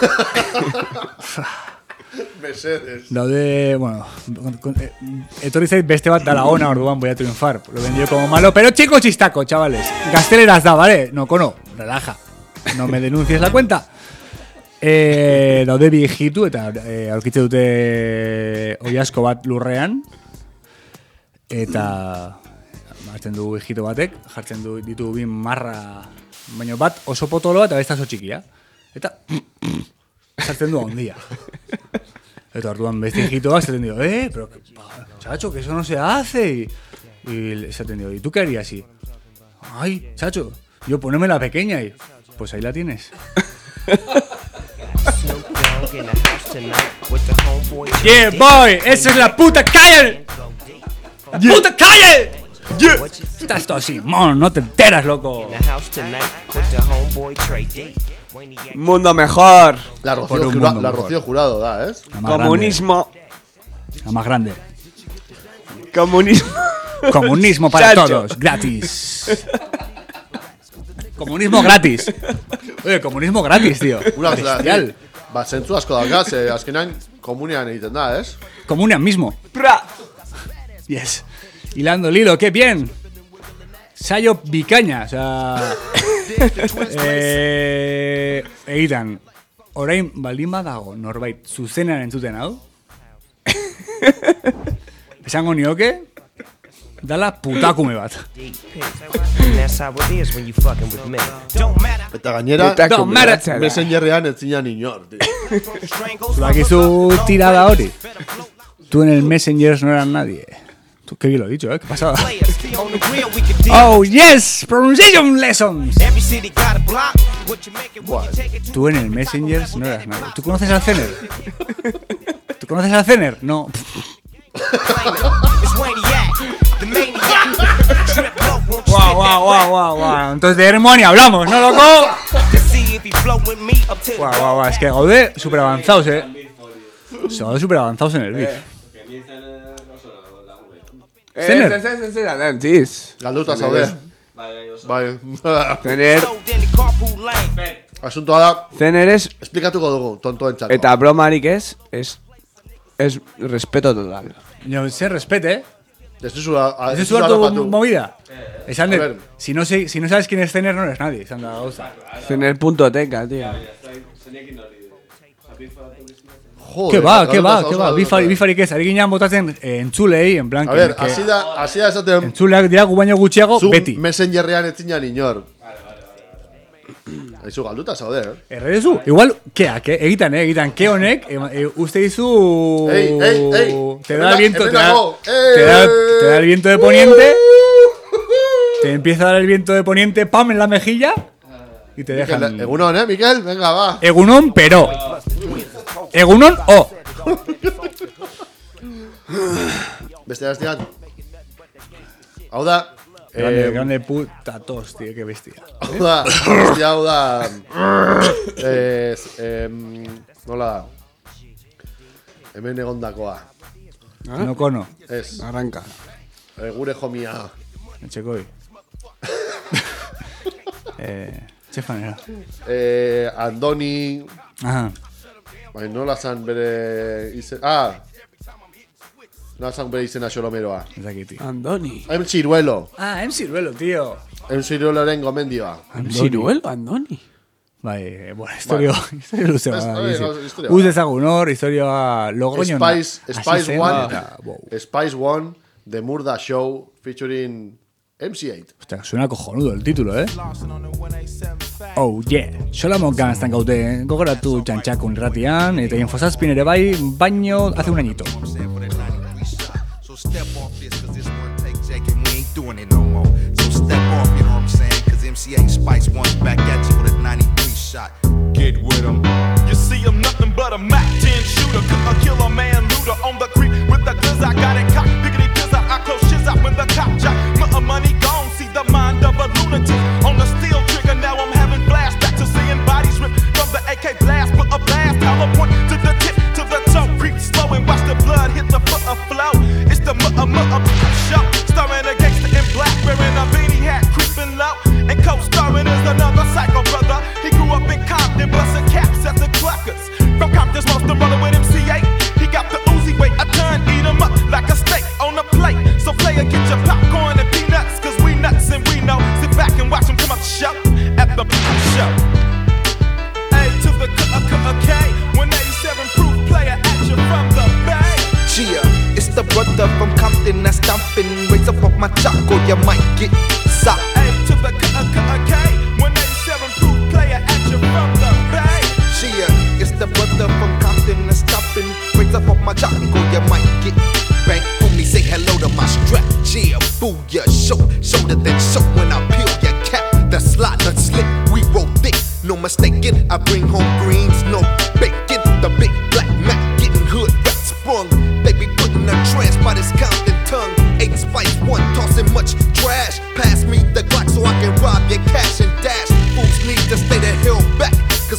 Speaker 3: Mercedes.
Speaker 2: Daude, bueno, etorri zait beste bat dala ona, orduan voy a triunfar. Lo vendió como malo, pero chico chistaco, chavales. Gazteleraz da, ¿vale? No, cono, relaja. No me denuncies la cuenta. Daude biejitu eta aurkitze dute oiasko bat lurrean. Eta hartzen du biejitu batek, jartzen ditu bi marra, baina bat oso potoloa eta besta oso txikia. Eta sartzen du handia. Eta orduan beste hijitoa esaten dio, pero chacho, que eso no se hace. Y esaten dio, ¿y tú qué harías así? Ay, chacho, yo poneme la pequeña y pues ahí la tienes. Yeah, boy, esa es la puta calle. ¡La puta calle! Yeah. Estás todo así, mon, no te enteras, loco.
Speaker 1: Mundo mejor.
Speaker 3: La Rocío Jurado da, ¿eh?
Speaker 1: Comunismo.
Speaker 2: La más grande.
Speaker 1: Comunismo.
Speaker 2: Comunismo para todos, gratis. Comunismo gratis. Oye, comunismo gratis, tío. Bestial.
Speaker 3: Ba, zentzu asko dauka, azkenean komunian egiten da, ¿es?
Speaker 2: Comunian mismo. Yes. Hilando el hilo, qué bien. Saio bikaina, o sea... Eitan, orain baldin badago norbait zuzenean entzuten hau? Esango nioke, dala putakume bat.
Speaker 3: Eta gainera, Messengerrean ez zinan inor, tío.
Speaker 2: Bakizu tirada hori. Tú en el Messenger no eras nadie. Tú, qué bien lo he dicho, ¿eh? ¿Qué pasaba? Oh, yes! Pronunciation lessons. Tú en el Messenger no eras nadie. ¿Tú conoces al Zener? ¿Tú conoces al Zener? No. Wow. Entonces de Hermione hablamos, ¿no, loco? Wow. Es que gaude super avanzados, Son super avanzados en el beat. Zener.
Speaker 3: Galduta zaude. Bai.
Speaker 1: Zener.
Speaker 3: Asuntoa da.
Speaker 1: Zener es.
Speaker 3: Esplikatuko dugu, tontoen txako.
Speaker 1: Eta bromarik es respeto total.
Speaker 2: No, se respete,
Speaker 3: ¿Es su
Speaker 2: tu movida? Esander, si no sabes quién es Zener, no eres nadie.
Speaker 1: Zener.teca, tío.
Speaker 3: Joder,
Speaker 2: ¿Qué va? Bifarik ez, ari ginean botatzen entzulei, en plan...
Speaker 3: A ver, así da esaten...
Speaker 2: Entzuleak dira gu baino gutxiago, beti.
Speaker 3: Messengerrean ez zinan inor. Aizu galduta zaude,
Speaker 2: Errezu, igual, keak, egitan, ke honek, uste dizu... Te da el viento, te da el viento de poniente, te empieza a dar el viento de poniente, pam, en la mejilla, y te dejan...
Speaker 3: Egunon, Miquel? Venga, va.
Speaker 2: Egunon, pero... Egunon, o...
Speaker 3: Beste hastian. Hau da...
Speaker 2: Grande puta tos, tío, qué bestia.
Speaker 3: Hau da... Nola da? Hemen egondakoa.
Speaker 2: No kono.
Speaker 3: Ez.
Speaker 1: Arranca.
Speaker 3: Gure jomia.
Speaker 2: Etxekoi. Txefanera.
Speaker 3: Andoni...
Speaker 2: Aha.
Speaker 3: Bai, nola zan bere izen... Nola zan bere izena xolomeroa.
Speaker 2: Ezakiti.
Speaker 1: Andoni.
Speaker 3: M. Ciruelo.
Speaker 2: M. Ciruelo, tío.
Speaker 3: M. Cirueloren gomendioa.
Speaker 1: M. Ciruelo, Andoni.
Speaker 2: Bai, bueno, historia luze bada. Uz dezagun hor, historia Logroño.
Speaker 3: Spice One, The Murda Show, featuring MC8.
Speaker 2: Hostia, suena cojonudo el título, Oh, yeah. Sola monkan estan gaute, gogoratu txantxakun ratian, eta infosazpin ere bai, baino hace un añito.
Speaker 13: So step off this, cause this one take Jake and we ain't doing it no more. So step off, you know what I'm saying? Cause MC8 Spice One's back at you with a 93 shot.
Speaker 6: Get with him. You see him nothing but a Mac 10 shooter. A killer man looter on the creek with the goods I got it cocked. Pickety pizza, I close shiz out when the cop shot. Money gone, see the mind of a lunatic. On the steel trigger, now I'm having flashbacks to seeing bodies ripped from the AK blast. Put a blast, hollow point to the tip, to the toe. Creep slow and watch the blood hit the foot of flow. It's the show, starring a gangster in black, wearing a beanie hat, creeping low. And co-starring is another psycho brother. He grew up in Compton, busting caps at the Cluckers. From Compton's most the brother with MC8. He got the Uzi weight, I turn, eat him up like a steak on a plate. So player, get your popcorn and peanuts, cause we nuts and we know. Sit back and watch him come up the show at the show. A to the K, 187 proof player at you from the Bay.
Speaker 13: Gia, it's the brother from Compton that's stomping. Raise up off my choco, you might get socked.
Speaker 6: A to the K, 187 proof player at you from the Bay.
Speaker 13: Gia, it's the brother from Compton that's stomping. Raise up off my choco, you might get bang. Homie, say hello to my strap. Gia, booyah, shoulder then show when I peel your cap. The slot, the slick, we roll thick. No mistaken, I bring home greens, no bacon. The big black Mac getting hood rat sprung. They be putting a trance by this Compton tongue. 8 Spice One, tossing much trash. Pass me the Glock so I can rob your cash and dash. Fools need to stay the hell back,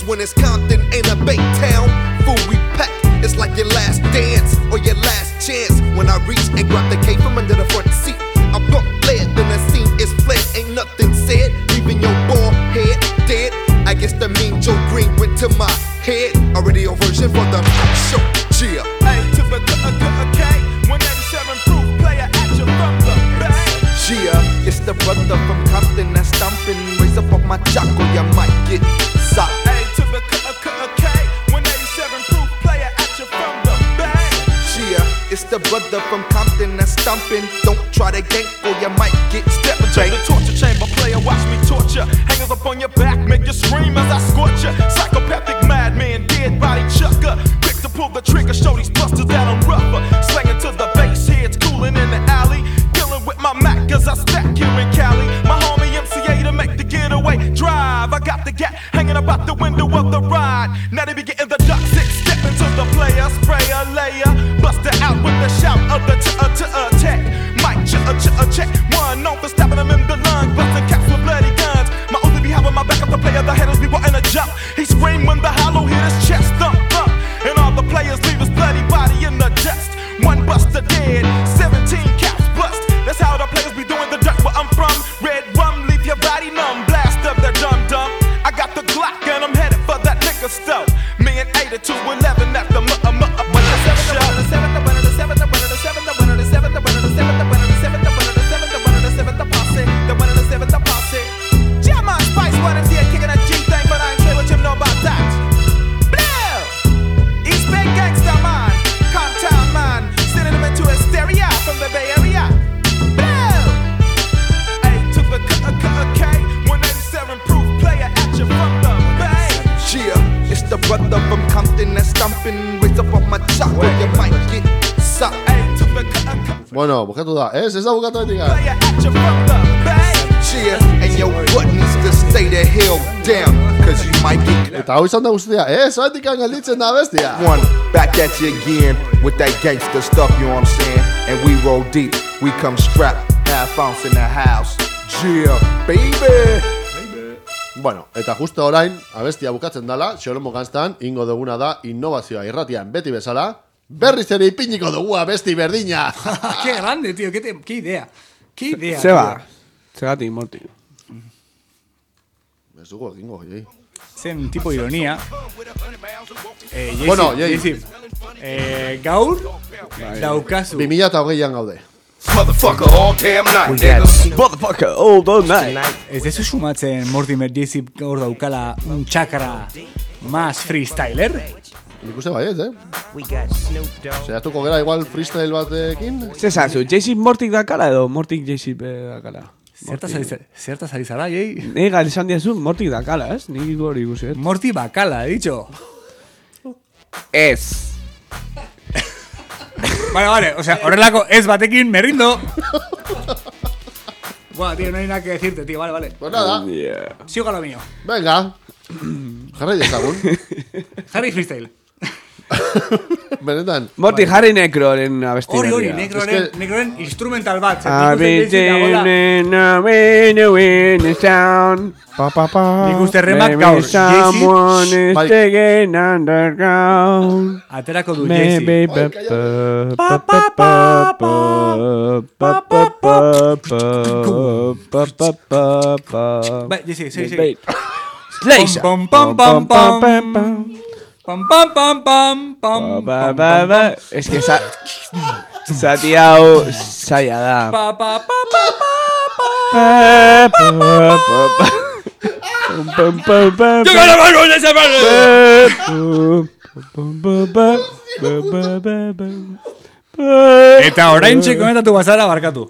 Speaker 13: the brother from Compton that's stomping. Raise up off my jock or you might get socked.
Speaker 6: Hey, to the K, 187 proof player at you from the back.
Speaker 13: Yeah, it's the brother from Compton that's stomping. Don't try to gank or you might get
Speaker 6: Step into the torture chamber, player, watch me torture. Hangers up on your back, make you scream as I scorch you. Psychopathic madman, dead body chucker. Quick to pull the trigger, show these busters that I'm rougher. Slanging to the base, heads cooling in the alley. Killing with my Mac, cause I stack here in Cali. My homie MCA to make the getaway drive. I got the gat hanging up out the window of the ride. Now they be getting the duck six, step into the player, sprayer, layer. Bust it out with the shout of the attack. Mike, check. One known for stabbing him in the lung, busting caps with bloody guns. My Uzi be having my back up the player, the haters be wanting to jump. He scream when the hollow hit his chest, thump. And all the players leave his bloody body in the dust. One buster dead, 17 caps bust. That's how the players be doing the dirt where I'm from. Red rum, leave your body numb, blast up the dum-dum. I got the Glock and I'm headed for that liquor store. Me and 8211 at the
Speaker 13: brother from Compton that's stomping. Raise up off my jock or you might get socked.
Speaker 3: Bueno, bukatu da, ez da bukatu betik.
Speaker 13: Cheer, and your butt needs to stay the hell down, cause you might get.
Speaker 3: Eta hau izan da guztia, zoetik gelditzen da bestia.
Speaker 13: One, back at you again with that gangster stuff, you know what I'm saying? And we roll deep, we come strapped, half ounce in the house. Yeah, baby!
Speaker 3: Bueno, eta justo orain, abestia bukatzen dala, Xolomo Ganstan, ingo duguna da, innovazioa irratian beti bezala, berriz ere ipiniko dugu abesti berdina.
Speaker 2: Qué grande, tío, qué idea. Qué idea.
Speaker 1: Segatik, Morty.
Speaker 3: Ez dugu egingo, jai.
Speaker 2: Zen tipo ironía.
Speaker 3: Bueno, jai.
Speaker 2: Gaur, daukazu.
Speaker 3: 2008an gaude.
Speaker 6: Motherfucker all damn night, nigga.
Speaker 1: Motherfucker all damn night.
Speaker 2: Ez dezu sumatzen Mortimer Jessup gaur daukala un chakra más freestyler?
Speaker 3: Nik uste baiet, Zeratuko gara igual freestyle batekin?
Speaker 1: Zezazu, Jessup Mortik dakala edo Mortik Jessup dakala?
Speaker 2: Zertaz ari zara, jei?
Speaker 1: Ega, esan diazu, Mortik dakala, ez? Nik gori ikusi, ez?
Speaker 2: Morti bakala, he dicho.
Speaker 1: Ez.
Speaker 2: Vale, o sea, horrelako ez batekin me rindo. Bueno, tío, no hay nada que decirte, tío, vale.
Speaker 3: Pues nada.
Speaker 2: Sigo a lo mío.
Speaker 3: Venga. Jarrai dezagun.
Speaker 2: Jarri freestyle.
Speaker 3: Benetan.
Speaker 1: Morty jarri nekroren abesti.
Speaker 2: Hori, nekroren instrumental bat.
Speaker 1: I've been in a winning sound.
Speaker 2: Nik uste remak gaur.
Speaker 1: Someone is taking underground.
Speaker 2: Aterako du Jesse. Bai, Jesse, segi.
Speaker 1: Slash.
Speaker 2: Pam pam pam pam pam. Pam pam pam pam pam.
Speaker 1: Es que zati hau zaila da.
Speaker 2: Pa pa pa
Speaker 1: Yo
Speaker 2: gana más con ese padre. Eta oraintxe komentatu bazara barkatu.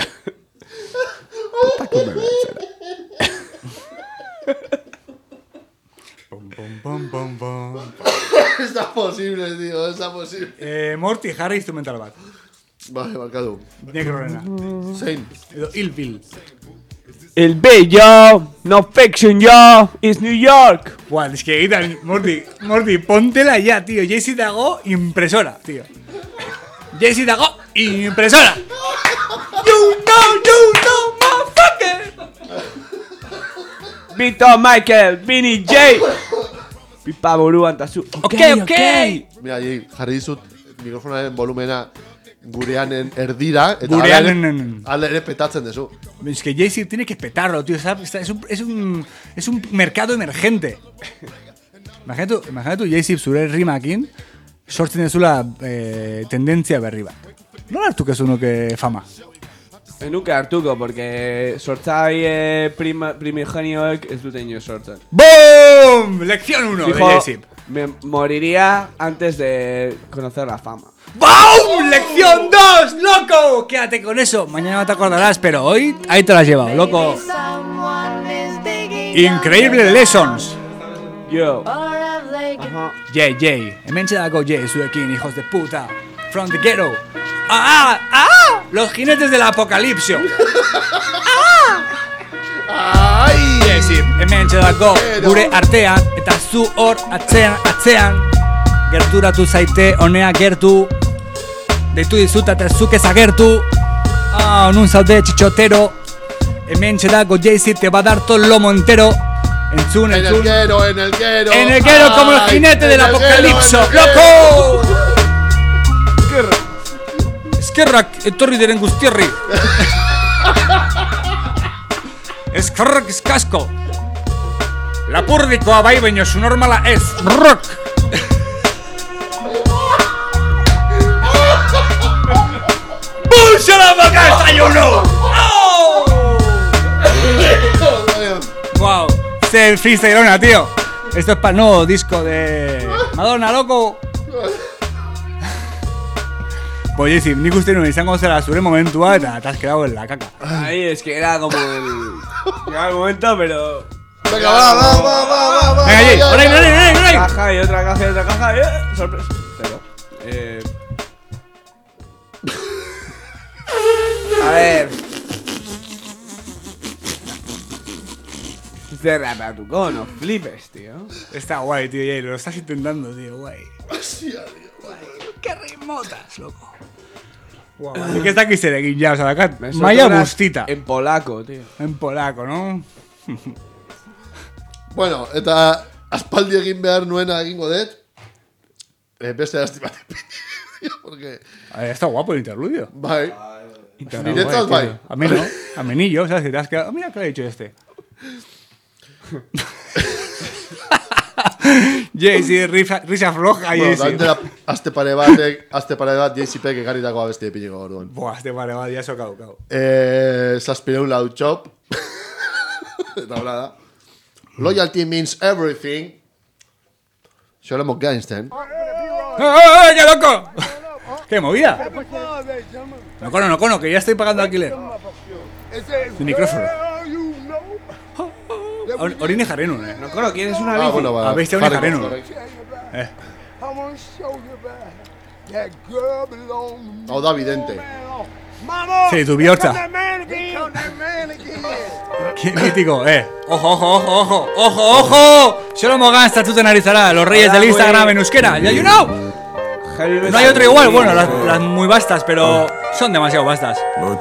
Speaker 3: Está posible, tío, está posible.
Speaker 2: Morty jarri instrumental bat.
Speaker 3: Vale, barkatu.
Speaker 2: Nekrorena.
Speaker 3: Zein.
Speaker 2: Edo Ilpil.
Speaker 1: El bello, no fiction yo, is New York.
Speaker 2: Buah, es que egitan, Morty, póntela ya, tío. Jesse dago impresora, tío. Jesse dago impresora. You know, motherfucker.
Speaker 1: Vito Michael, Vinny J. Pipa buruan tazu. Ok.
Speaker 3: Mira, jarri dizut mikrofonaren volumena gureanen erdira. Eta
Speaker 2: gureanen.
Speaker 3: Ale ere petatzen dezu.
Speaker 2: Es que Jay-Z tiene que petarlo, tío. Es un mercado emergente. Imagínate tu Jay-Z zure rimakin sortzen dezula tendentzia berri bat. Nola hartu kezu nuke fama?
Speaker 1: Enuke hartuko, porque sortzai primigenioek ez duten jo sortzen.
Speaker 2: ¡Boom! Lección 1 de Jesip.
Speaker 1: Me moriría antes de conocer la fama.
Speaker 2: ¡Boom! ¡Lección 2, loco! Quédate con eso, mañana no te acordarás, pero hoy ahí te lo has llevado, loco. Increíble lessons.
Speaker 1: Yo.
Speaker 2: Jay. Hementxe dako Jay, zuekin, hijos de puta. From the ghetto. Los jinetes del apocalipsio.
Speaker 3: Ai!
Speaker 2: Jesip, hementxe dako gure artean, eta zu hor atzean. Gerturatu zaite, honea gertu. Deitu dizuta eta zuk ezagertu. Nun zaude txitxotero. Hementxe dako Jay-Z, te va a dar todo el lomo entero. Entzun.
Speaker 3: En el guero.
Speaker 2: En el guero como el jinete del apocalipso. ¡Loco! Eskerrak etorri diren guztiarri. Eskerrak eskasko. Lapurdikoa bai baino zu normala ez. Rock. ¡Bullshit la boca desayuno! Wow, este freestylona, tío. Esto es para el nuevo disco de Madonna, loco. Pues sí, nik uste nuen izango zera zure momentua eta te has quedado en la caca.
Speaker 1: Ahí es que era como llegaba el momento, pero...
Speaker 3: Venga, va.
Speaker 2: Venga, allí, orain.
Speaker 1: Caja y otra caja, sorpresa. Pero, a ver. De Ratatuco, no flipes, tío.
Speaker 2: Está guay, tío, Jay, lo estás intentando, tío, guay.
Speaker 3: Hostia, tío.
Speaker 2: Qué rimotas, loco. Wow, así que está aquí sereguin ya, o sea, acá
Speaker 1: Me
Speaker 2: Maya
Speaker 1: suelto
Speaker 2: gustita.
Speaker 1: En polaco, tío.
Speaker 2: En polaco, ¿no?
Speaker 3: Bueno, eta aspaldi egin behar nuena egingo dut. Beste lastimate. Porque...
Speaker 2: A ver, está guapo el interludio.
Speaker 3: Bai.
Speaker 2: Interludio,
Speaker 3: Niretzat
Speaker 2: guay,
Speaker 3: bai.
Speaker 2: tío. A mí no, a menillo, ¿sabes? Que te has quedado... Mira que lo ha dicho este. Jay-Z, risa floja,
Speaker 3: Bueno,
Speaker 2: Jay-Z.
Speaker 3: da azte pare bat Jay-Z-pek egarritako abesti epiniko orduan.
Speaker 2: Buah, este pare bat, ya eso cau.
Speaker 3: Zazpireun lau chop. Eta hola da. Loyalty means everything. Xolemo Gangsten.
Speaker 2: ¡Ya, loco! ¡Qué movida! No cono, que ya estoy pagando alquiler. Sin micrófono. Hori ni jarri nun,
Speaker 1: No, claro, ¿quieres una bici?
Speaker 3: Bueno, ba.
Speaker 2: Abestia hori jarri nun.
Speaker 3: Hau da bidente.
Speaker 2: Sí, tu bihotza. Qué mítico, Ojo. Solo Mogan estatuten ari zara, los reyes del Instagram en euskera. Ya, you know. No hay otro igual, bueno, las muy vastas, pero son demasiado vastas.
Speaker 14: I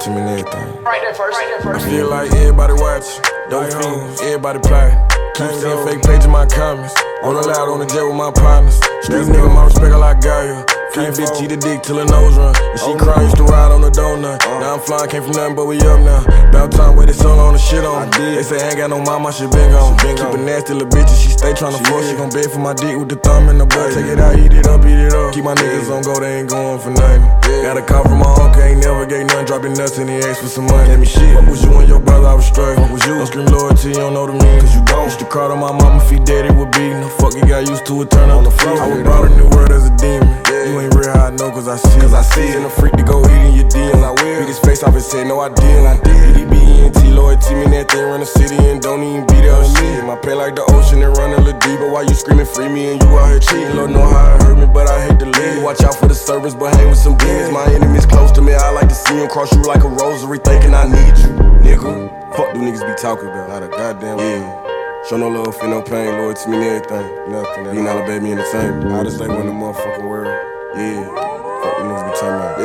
Speaker 14: feel like everybody watch, don't fiends, everybody play. Keep seeing fake page in my comments. On the loud, on the jet with my partners. Street nigga, my respect, I like Gaia. Feed bitch, eat a dick till her nose run. And she crying, used to ride on the donut. Now I'm flying, came from nothing, but we up now. About time, waited so long to shit on. They say I ain't got no mama, shit been gone. Keep a nasty little bitch, and she stay tryna force. She gon' beg for my dick with the thumb in the butt. Take it out, eat it up. Keep my niggas on go, they ain't going for nothing. Got a call from my uncle, ain't never gave nothing. Dropping nuts and he asked for some money. Let me shit. Fuck with you and your brother, I was straight. Fuck with you. Don't scream loyalty, you don't know the meaning. Cause you don't. Used to call on my mama, feed daddy with beating. The fuck you got used to it, turn on the floor. I was brought in the world as a demon. You ain't real, how I know, cause I see it. And a freak to go eat in your DMs, I will. Biggest face off and said, no, I didn't. EDB, loyalty, mean that thing run the city and don't even be there on shit. My pain like the ocean and run a little deep. But why you screaming free me and you out here cheating? Lord know how it hurt me, but I hate to leave. Watch out for the service, but hang with some demons. My enemies close to me, I like to see them cross you like a rosary, thinking I need you, nigga. Fuck do niggas be talking about? Not a goddamn Show no love, feel no pain, loyalty me and everything. Nothing, you not a baby in the same. I just like one in the motherfucking world. Yeah, fuck the niggas be talking about.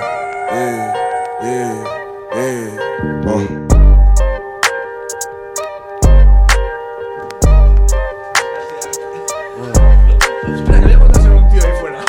Speaker 2: Espera, que le voy a hacer un tío ahí fuera.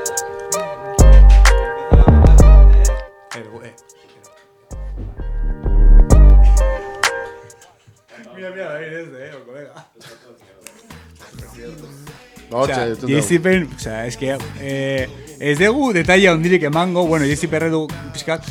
Speaker 2: Mira, ahí desde, colega. O sea, Jay-Z, o sea, es que Ez dugu detaila hondirik emango, bueno, jezi perredu pixkat.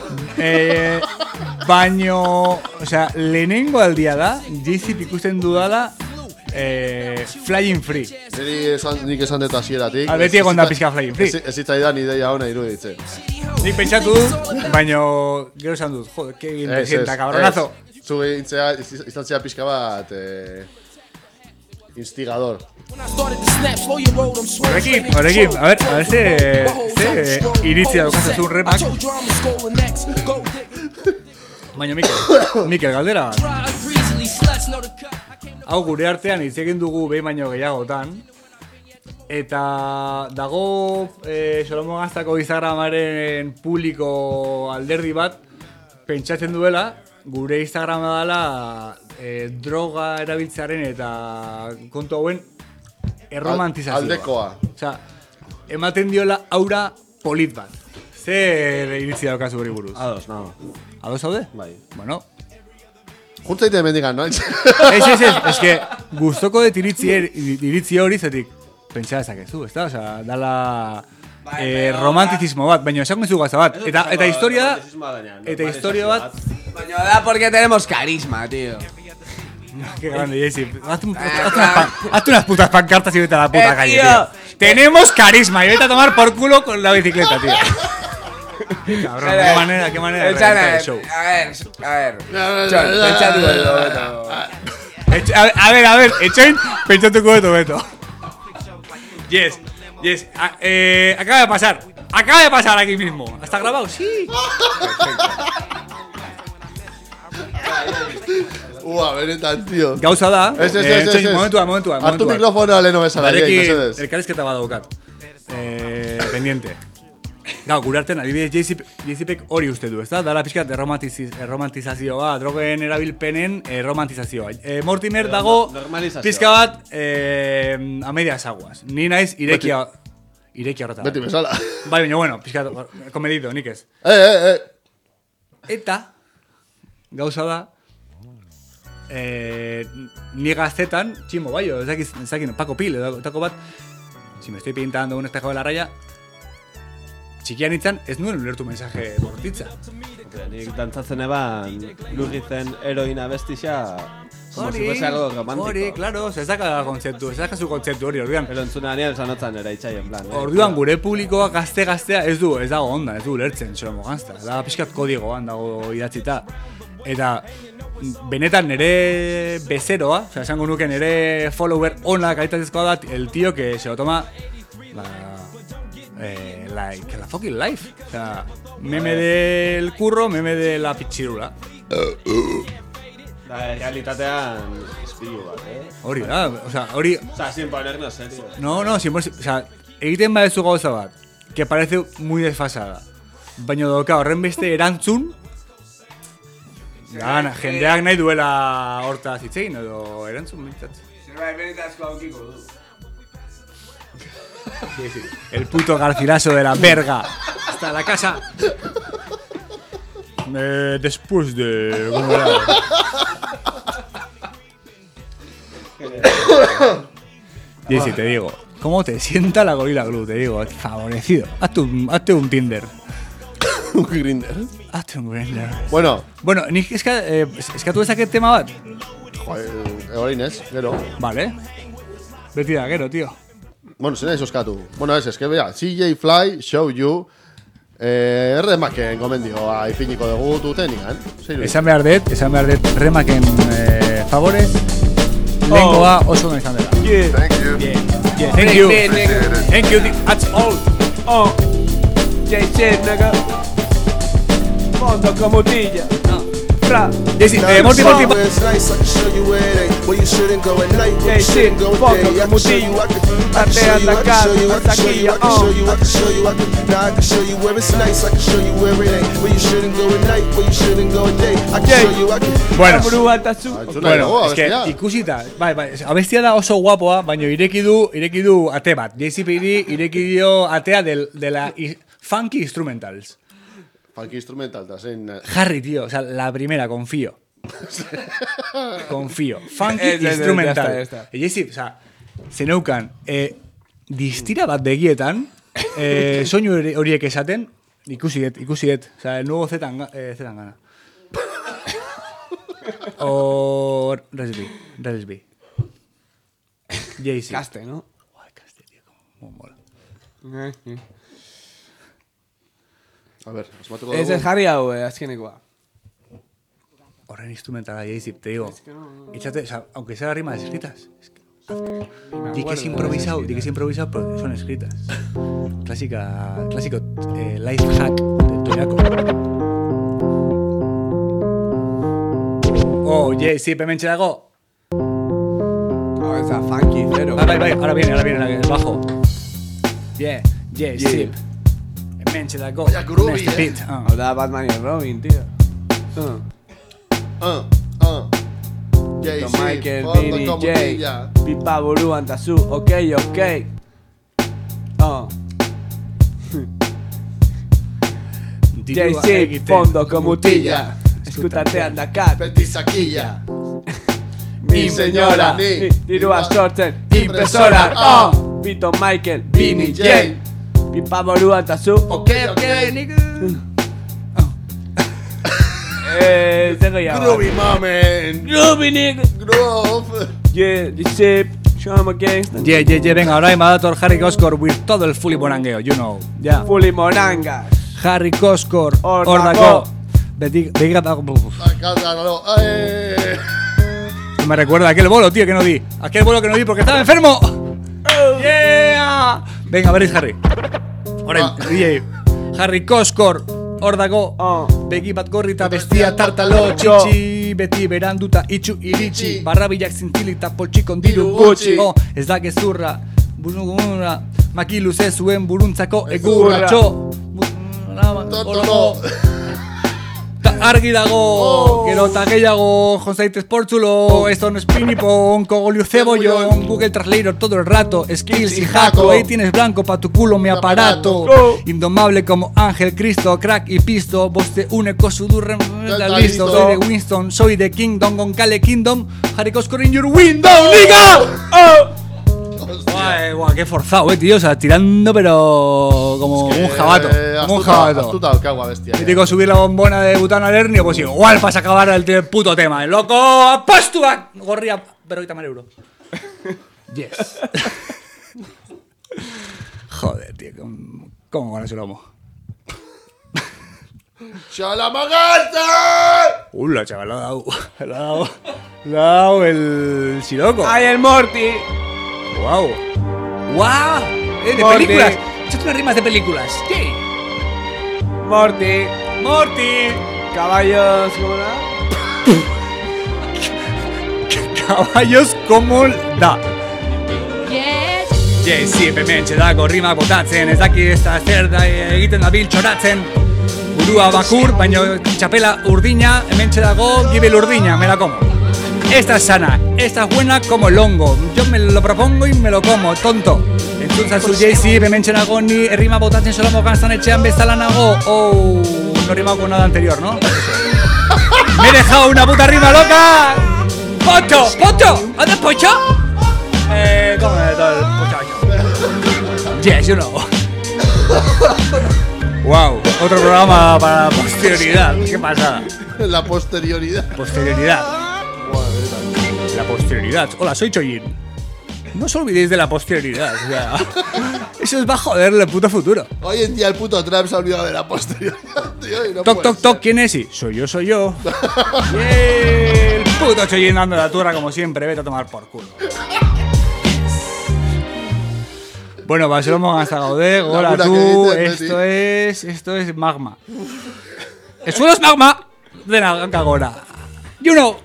Speaker 2: Baino, osea, lehenengo aldia da, jezi ikusten dudala Flying Free.
Speaker 3: Nik esan dut hasieratik.
Speaker 2: Beti egon da pixka Flying Free.
Speaker 3: Ez zitzaidan ideia ona iruditzen.
Speaker 2: Nik pentsatu dut, baino gero esan dut, joder, que bien te sienta, cabronazo.
Speaker 3: Zuge izan zea pixka bat instigador.
Speaker 2: Horrekin, a ver, ze iritzia daukazazun remak. Baina, Mikel, galdera bat. Hau gure artean hitz egin dugu behin baino gehiagotan. Eta dago Solomon Gaztako Instagramaren publiko alderdi bat pentsatzen duela gure Instagrama dela droga erabiltzearen eta kontu hauen erromantizazioa.
Speaker 3: Aldekoa.
Speaker 2: Osea, ematen diola aura polit bat. Zer iritzi daukazu hori buruz?
Speaker 3: Ados, nada.
Speaker 2: Ados zaude?
Speaker 3: Bai.
Speaker 2: Bueno.
Speaker 3: Juntzaite mendigan, no?
Speaker 2: Ez, que gustoko dut iritzi hori zetik pentsa dezakezu, ezta? Osea, dala romantizismo bat, baina esan gozu gaza bat. Eta historia bat...
Speaker 1: Baina da porque tenemos carisma, tío.
Speaker 2: Qué grande, Jesse. Hazte unas putas pancartas y vete a la puta calle, tío. Tenemos carisma y vete a tomar por culo con la bicicleta, tío. Cabrón, qué manera de reventar el show.
Speaker 1: A ver. Pensa tu Beto.
Speaker 2: A ver, Echoin, pensa tu cubeto, Beto. Yes. Acaba de pasar aquí mismo. ¿Está grabado? Sí. Perfecto.
Speaker 3: Benetan, tío.
Speaker 2: Gauza da.
Speaker 3: Momentua. Hartu mikrofonoa leheno bezala.
Speaker 2: Elkarrizketa bat daukat. Pendiente. Gau, gure artean, adibidez, JCPek hori uste du, ezta? Dala pixkat erromantizazioa, drogen erabilpenen erromantizazioa. Mortimer dago pixka bat a medias aguas. Ni naiz irekia horretan.
Speaker 3: Beti bezala.
Speaker 2: Bai, baina, bueno, pixkat, komedido, nik ez. Eta, gauza da, ni gaztetan, tximo, baio, ezakin, Paco Pil, etako bat, si me estoy pintando un espejo de la raya, txikian itzan, ez nuen ulertu mensaje bortitza.
Speaker 15: Nik dantzatzen eban, lurritzen heroina bestixa, como si fuese algo romántico.
Speaker 2: Hori, claro, ez daka zu kontzeptu hori, orduan.
Speaker 15: Pero entzunanean esanotzan era itxai, en plan.
Speaker 2: Orduan, gure publikoa gaztea ez dago onda, ez du ulertzen, Solomon Gazta. Da pixkat kodigoan dago idatzita. Eta, benetan nere bezeroa, oza, esango nuke nere follower onak aitatezkoa da, el tío que se lo toma like la fucking life. O sea, meme del curro, meme de la pichirula.
Speaker 15: Realitatean ispilu bat,
Speaker 2: Hori da, hori...
Speaker 15: O sea, sin ponernos serio.
Speaker 2: No, 100%, o sea, egiten badezu gauza bat, que parece muy desfasada. Baina doka horren beste erantzun, jendeak nahi duela hortaz hitzein, edo erantzun mintzat.
Speaker 1: Zerbait benetazko haukiko du.
Speaker 2: El puto garcilaso de la verga. Hasta la casa. Después de... ¿Cómo era? Jessy, te digo, ¿cómo te sienta la Gorilla Glue? Te digo, favorecido. Hazte un Tinder.
Speaker 3: Un Grindr.
Speaker 2: Hazte un Grindr.
Speaker 3: Bueno,
Speaker 2: nik eskatu ezaket tema bat?
Speaker 3: Joder, egorin ez, gero.
Speaker 2: Vale. Beti da, gero, tío.
Speaker 3: Bueno, zena izozkatu. Bueno, es que bea, CJ Fly, Show You, erremaken gomendioa ipiniko dugu tutenigan.
Speaker 2: Esan behar dut, remaken favorez, lengoa oso no izan dela. Thank you, that's all.
Speaker 1: nigga. Fondo como tilla.
Speaker 2: Jessy, Morty. Bueno, es que ikusita, bai, abestia da oso guapoa, baina ireki du ate bat. JCPD ireki dio atea de la funky instrumentals.
Speaker 3: Funky instrumental, da zen...
Speaker 2: Harry, tío, o sea, la primera, confío. Funky instrumental. Jessy, o sea, zeneukan, distira bat begietan, soinu horiek esaten, ikusiet. Osa, el nuevo Zetangana. O Resby. Jay-Z.
Speaker 1: Caste, ¿no?
Speaker 2: Guay, Caste, tío, como mola.
Speaker 3: A ver, asmatuko
Speaker 1: Ez
Speaker 3: dugu.
Speaker 1: jarri hau, azkenekoa.
Speaker 2: Horren instrumentala Jay-Z, te digo. Échate, o sea, aunque sea rimas escritas. Di que es improvisado, pero son escritas. Clásico life hack del Toyaco. Oh, Jay-Z, pemenche dago.
Speaker 1: Esa funky, cero.
Speaker 2: Bai, ahora viene el bajo. Yeah, Jay-Z. Pemenche dago.
Speaker 3: Vaya groovy,
Speaker 2: Este beat.
Speaker 1: Hau da Batman y Robin, tío.
Speaker 3: Jay-Z,
Speaker 1: Don Michael,
Speaker 3: fondo
Speaker 1: Vinny,
Speaker 3: como
Speaker 1: Jay,
Speaker 3: Tilla.
Speaker 1: Pipa, Buruan, Tazu, ok. Jay-Z, fondo con mutilla. Escútate, anda, cat.
Speaker 3: Petisaquilla. Mi señora, ni
Speaker 1: Dirua Sorten, impresora. Vito, Michael, Vinny, Jay, Pipa, Buruan, Tazu, ok, nigga. Tengo ya.
Speaker 3: Groovy Mamen.
Speaker 1: Groovy, nigga.
Speaker 3: Groove.
Speaker 1: Yeah, Jay-Z, show him a gangster.
Speaker 2: Yeah, venga, ahora me ha dado Harry Coscore with todo el fully morangueo, you know. Ya.
Speaker 1: Fully morangas.
Speaker 2: Harry Coscore,
Speaker 1: Ordako.
Speaker 2: Me recuerda aquel bolo, tío, que no di. Aquel bolo que no di porque estaba enfermo. Yeah. Venga, veréis Harry. Ahora, DJ. Harry Coscore, Ordako. Begi bat gorrita bestia tartalo txitxi. Beti beranduta itxu iritsi. Barrabilak zintzilita poltsikon diru gutxi. Ez da gezurra, burugura. Makilu zezuen buruntzako egurratxo.
Speaker 3: Totolo.
Speaker 2: Argi dago, gero eta gehiago, Josait Esportzulo, Eston Spinipon, Cogolio Cebollón, Google Translator todo el rato, Skills y Jaco, ahí tienes blanco pa' tu culo mi aparato, indomable como Ángel Cristo, crack y pisto, vos te une con su durre, listo, soy de Winston, soy de Kingdom, Goncale Kingdom, Harry Coscore in your window, nigga! Guay, qué forzado, tío, o sea, tirando pero como un jabato, como un jabato.
Speaker 3: Astuta o cagua, bestia.
Speaker 2: Mítico subir la bombona de butano al hernio, pues igual vas a acabar el puto tema, loco, apóstula, gorria, pero ahorita mal euro. Yes. Joder, tío, ¿cómo con ese lomo?
Speaker 3: ¡Shalamaganta!
Speaker 2: La chaval, le ha dado el siroco.
Speaker 1: ¡Ay, el Morty!
Speaker 2: ¡Wow! De
Speaker 1: Morty.
Speaker 2: películas. Échate unas rimas de películas. ¿Qué?
Speaker 1: Morty. Caballos, ¿cómo da?
Speaker 2: Caballos como da. Sí, pementxe dago rima botatzen. Ez daki ez da zer da egiten dabil txoratzen. Burua bakur, baino txapela urdina. Hementxe dago gibel urdina, me la como. Esta es sana, esta es buena como el hongo. Yo me lo propongo y me lo como, tonto. Entzun zu Jay-Z, bementxe nago ni rima botatzen solamo ganzan etxean bezala nago. Oh, no rimado con nada anterior, ¿no? Me he dejado una puta rima loca. ¡Pocho! ¿Dónde pocho? ¿Cómo es todo el pocho? Yes, you know. Wow, otro programa para la posterioridad. Qué pasada.
Speaker 3: La posterioridad.
Speaker 2: La posterioridad. Hola, soy Choyin. No os olvidéis de la posterioridad. O sea, eso os va a joder el puto futuro.
Speaker 3: Hoy en día el puto Trump se ha olvidado de la posterioridad, tío. Y no
Speaker 2: Toc, ¿quién es? Sí, soy yo. El puto Choyin dando la turra como siempre. Vete a tomar por culo. Bueno, va, se lo hemos hasta Gaudé. Hola tú, esto es magma. El suelo es magma de la cagora. You know.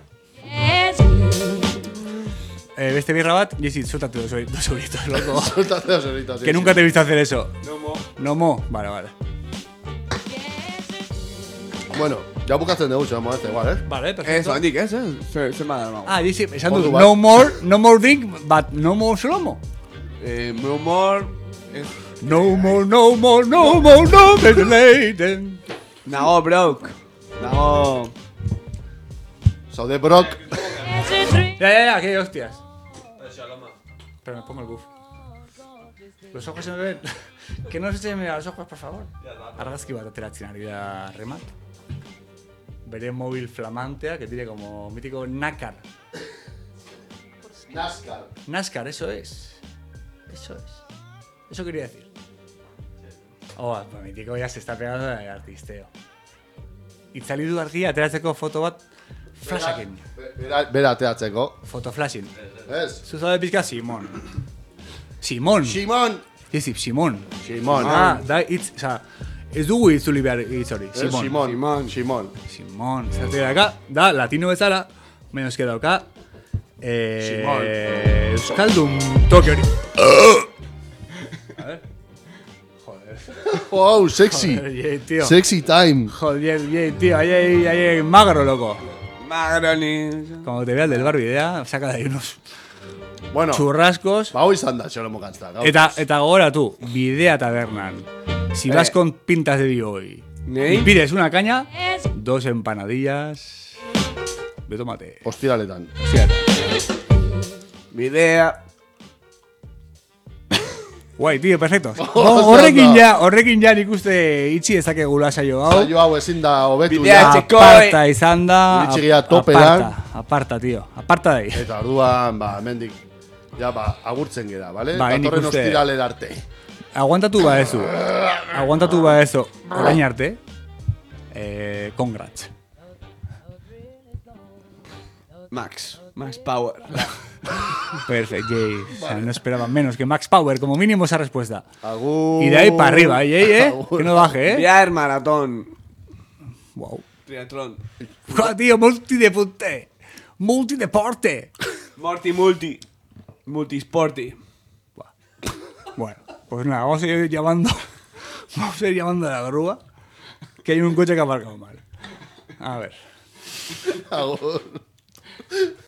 Speaker 2: ¿Viste mi rabat? Jessy, suéltate dos euritos, loco.
Speaker 3: Suéltate 2 euritos.
Speaker 2: Que nunca te he visto hacer eso. No mo. Vale.
Speaker 3: Bueno, ya bukatzen dugu, vamos a hacer igual, ¿eh?
Speaker 2: Vale, perfecto.
Speaker 1: Eso, Andy, ¿qué es? Se me ha dado.
Speaker 2: Jessy, pensando, no more drink, but no more slomo.
Speaker 1: No more.
Speaker 2: No more, Leiden.
Speaker 1: Nago broke. Nago.
Speaker 3: So de Brock.
Speaker 2: Ya, qué hostias. Pero me pongo el buff. Los ojos se me ven. Que no se me vean los ojos, por favor. Argazki bat ateratzen ari da Remat. Bere móvil flamantea, que tiene como mítico NASCAR. NASCAR, eso es. Eso quería decir. Oh, pues mítico ya se está pegando el artisteo. Itzali du argia ateratzeko foto bat flashakin.
Speaker 3: Bera ateratzeko.
Speaker 2: Foto flashing.
Speaker 3: Ez.
Speaker 2: Zuzabe pizka Simon. Simon. Sí, Simon. Ah, da itz, o sea, ez dugu itzuli behar hitz hori.
Speaker 3: Simon.
Speaker 2: Zertu daka, da latino bezala, menos que dauka. Euskaldun toque hori. A ver.
Speaker 3: Wow, sexy.
Speaker 2: Joder, tío.
Speaker 3: Sexy time.
Speaker 2: Joder, tío, ahí magro, loco.
Speaker 1: Magro ni...
Speaker 2: Como te vea el del bar bidea, saca de ahí unos churrascos.
Speaker 3: Ba, hoi izan da, xo lomo gantzta.
Speaker 2: Eta gora tú, bidea tabernan. Si vas con pintas de hoy y pides una caña, 2 empanadillas de tomate.
Speaker 3: Ostiraletan.
Speaker 1: Bidea...
Speaker 2: Guai, tío, perfecto. Horrekin ja nik uste itxi ezakegula saio hau.
Speaker 3: Saio hau ezin da hobetu.
Speaker 2: Aparta izan da.
Speaker 3: Iritxigia toperan.
Speaker 2: Aparta, tío. Aparta da.
Speaker 3: Eta orduan, mendik, ja, agurtzen gera, bale?
Speaker 2: Ba,
Speaker 3: datorren ostiralera arte.
Speaker 2: Aguantatu ba ezu. Orain arte. Congrats.
Speaker 1: Max Power.
Speaker 2: Perfecto, o sea, no esperaba menos que Max Power, como mínimo esa respuesta.
Speaker 3: Agur.
Speaker 2: Y de ahí para arriba, que no baje,
Speaker 1: Viar maratón.
Speaker 2: Wow.
Speaker 1: Triatlón.
Speaker 2: Tío, multideporte.
Speaker 1: Multisporti.
Speaker 2: Bueno, pues nada, vamos a ir llamando a la grúa, que hay un coche que ha aparcado mal. A ver.
Speaker 3: Agur.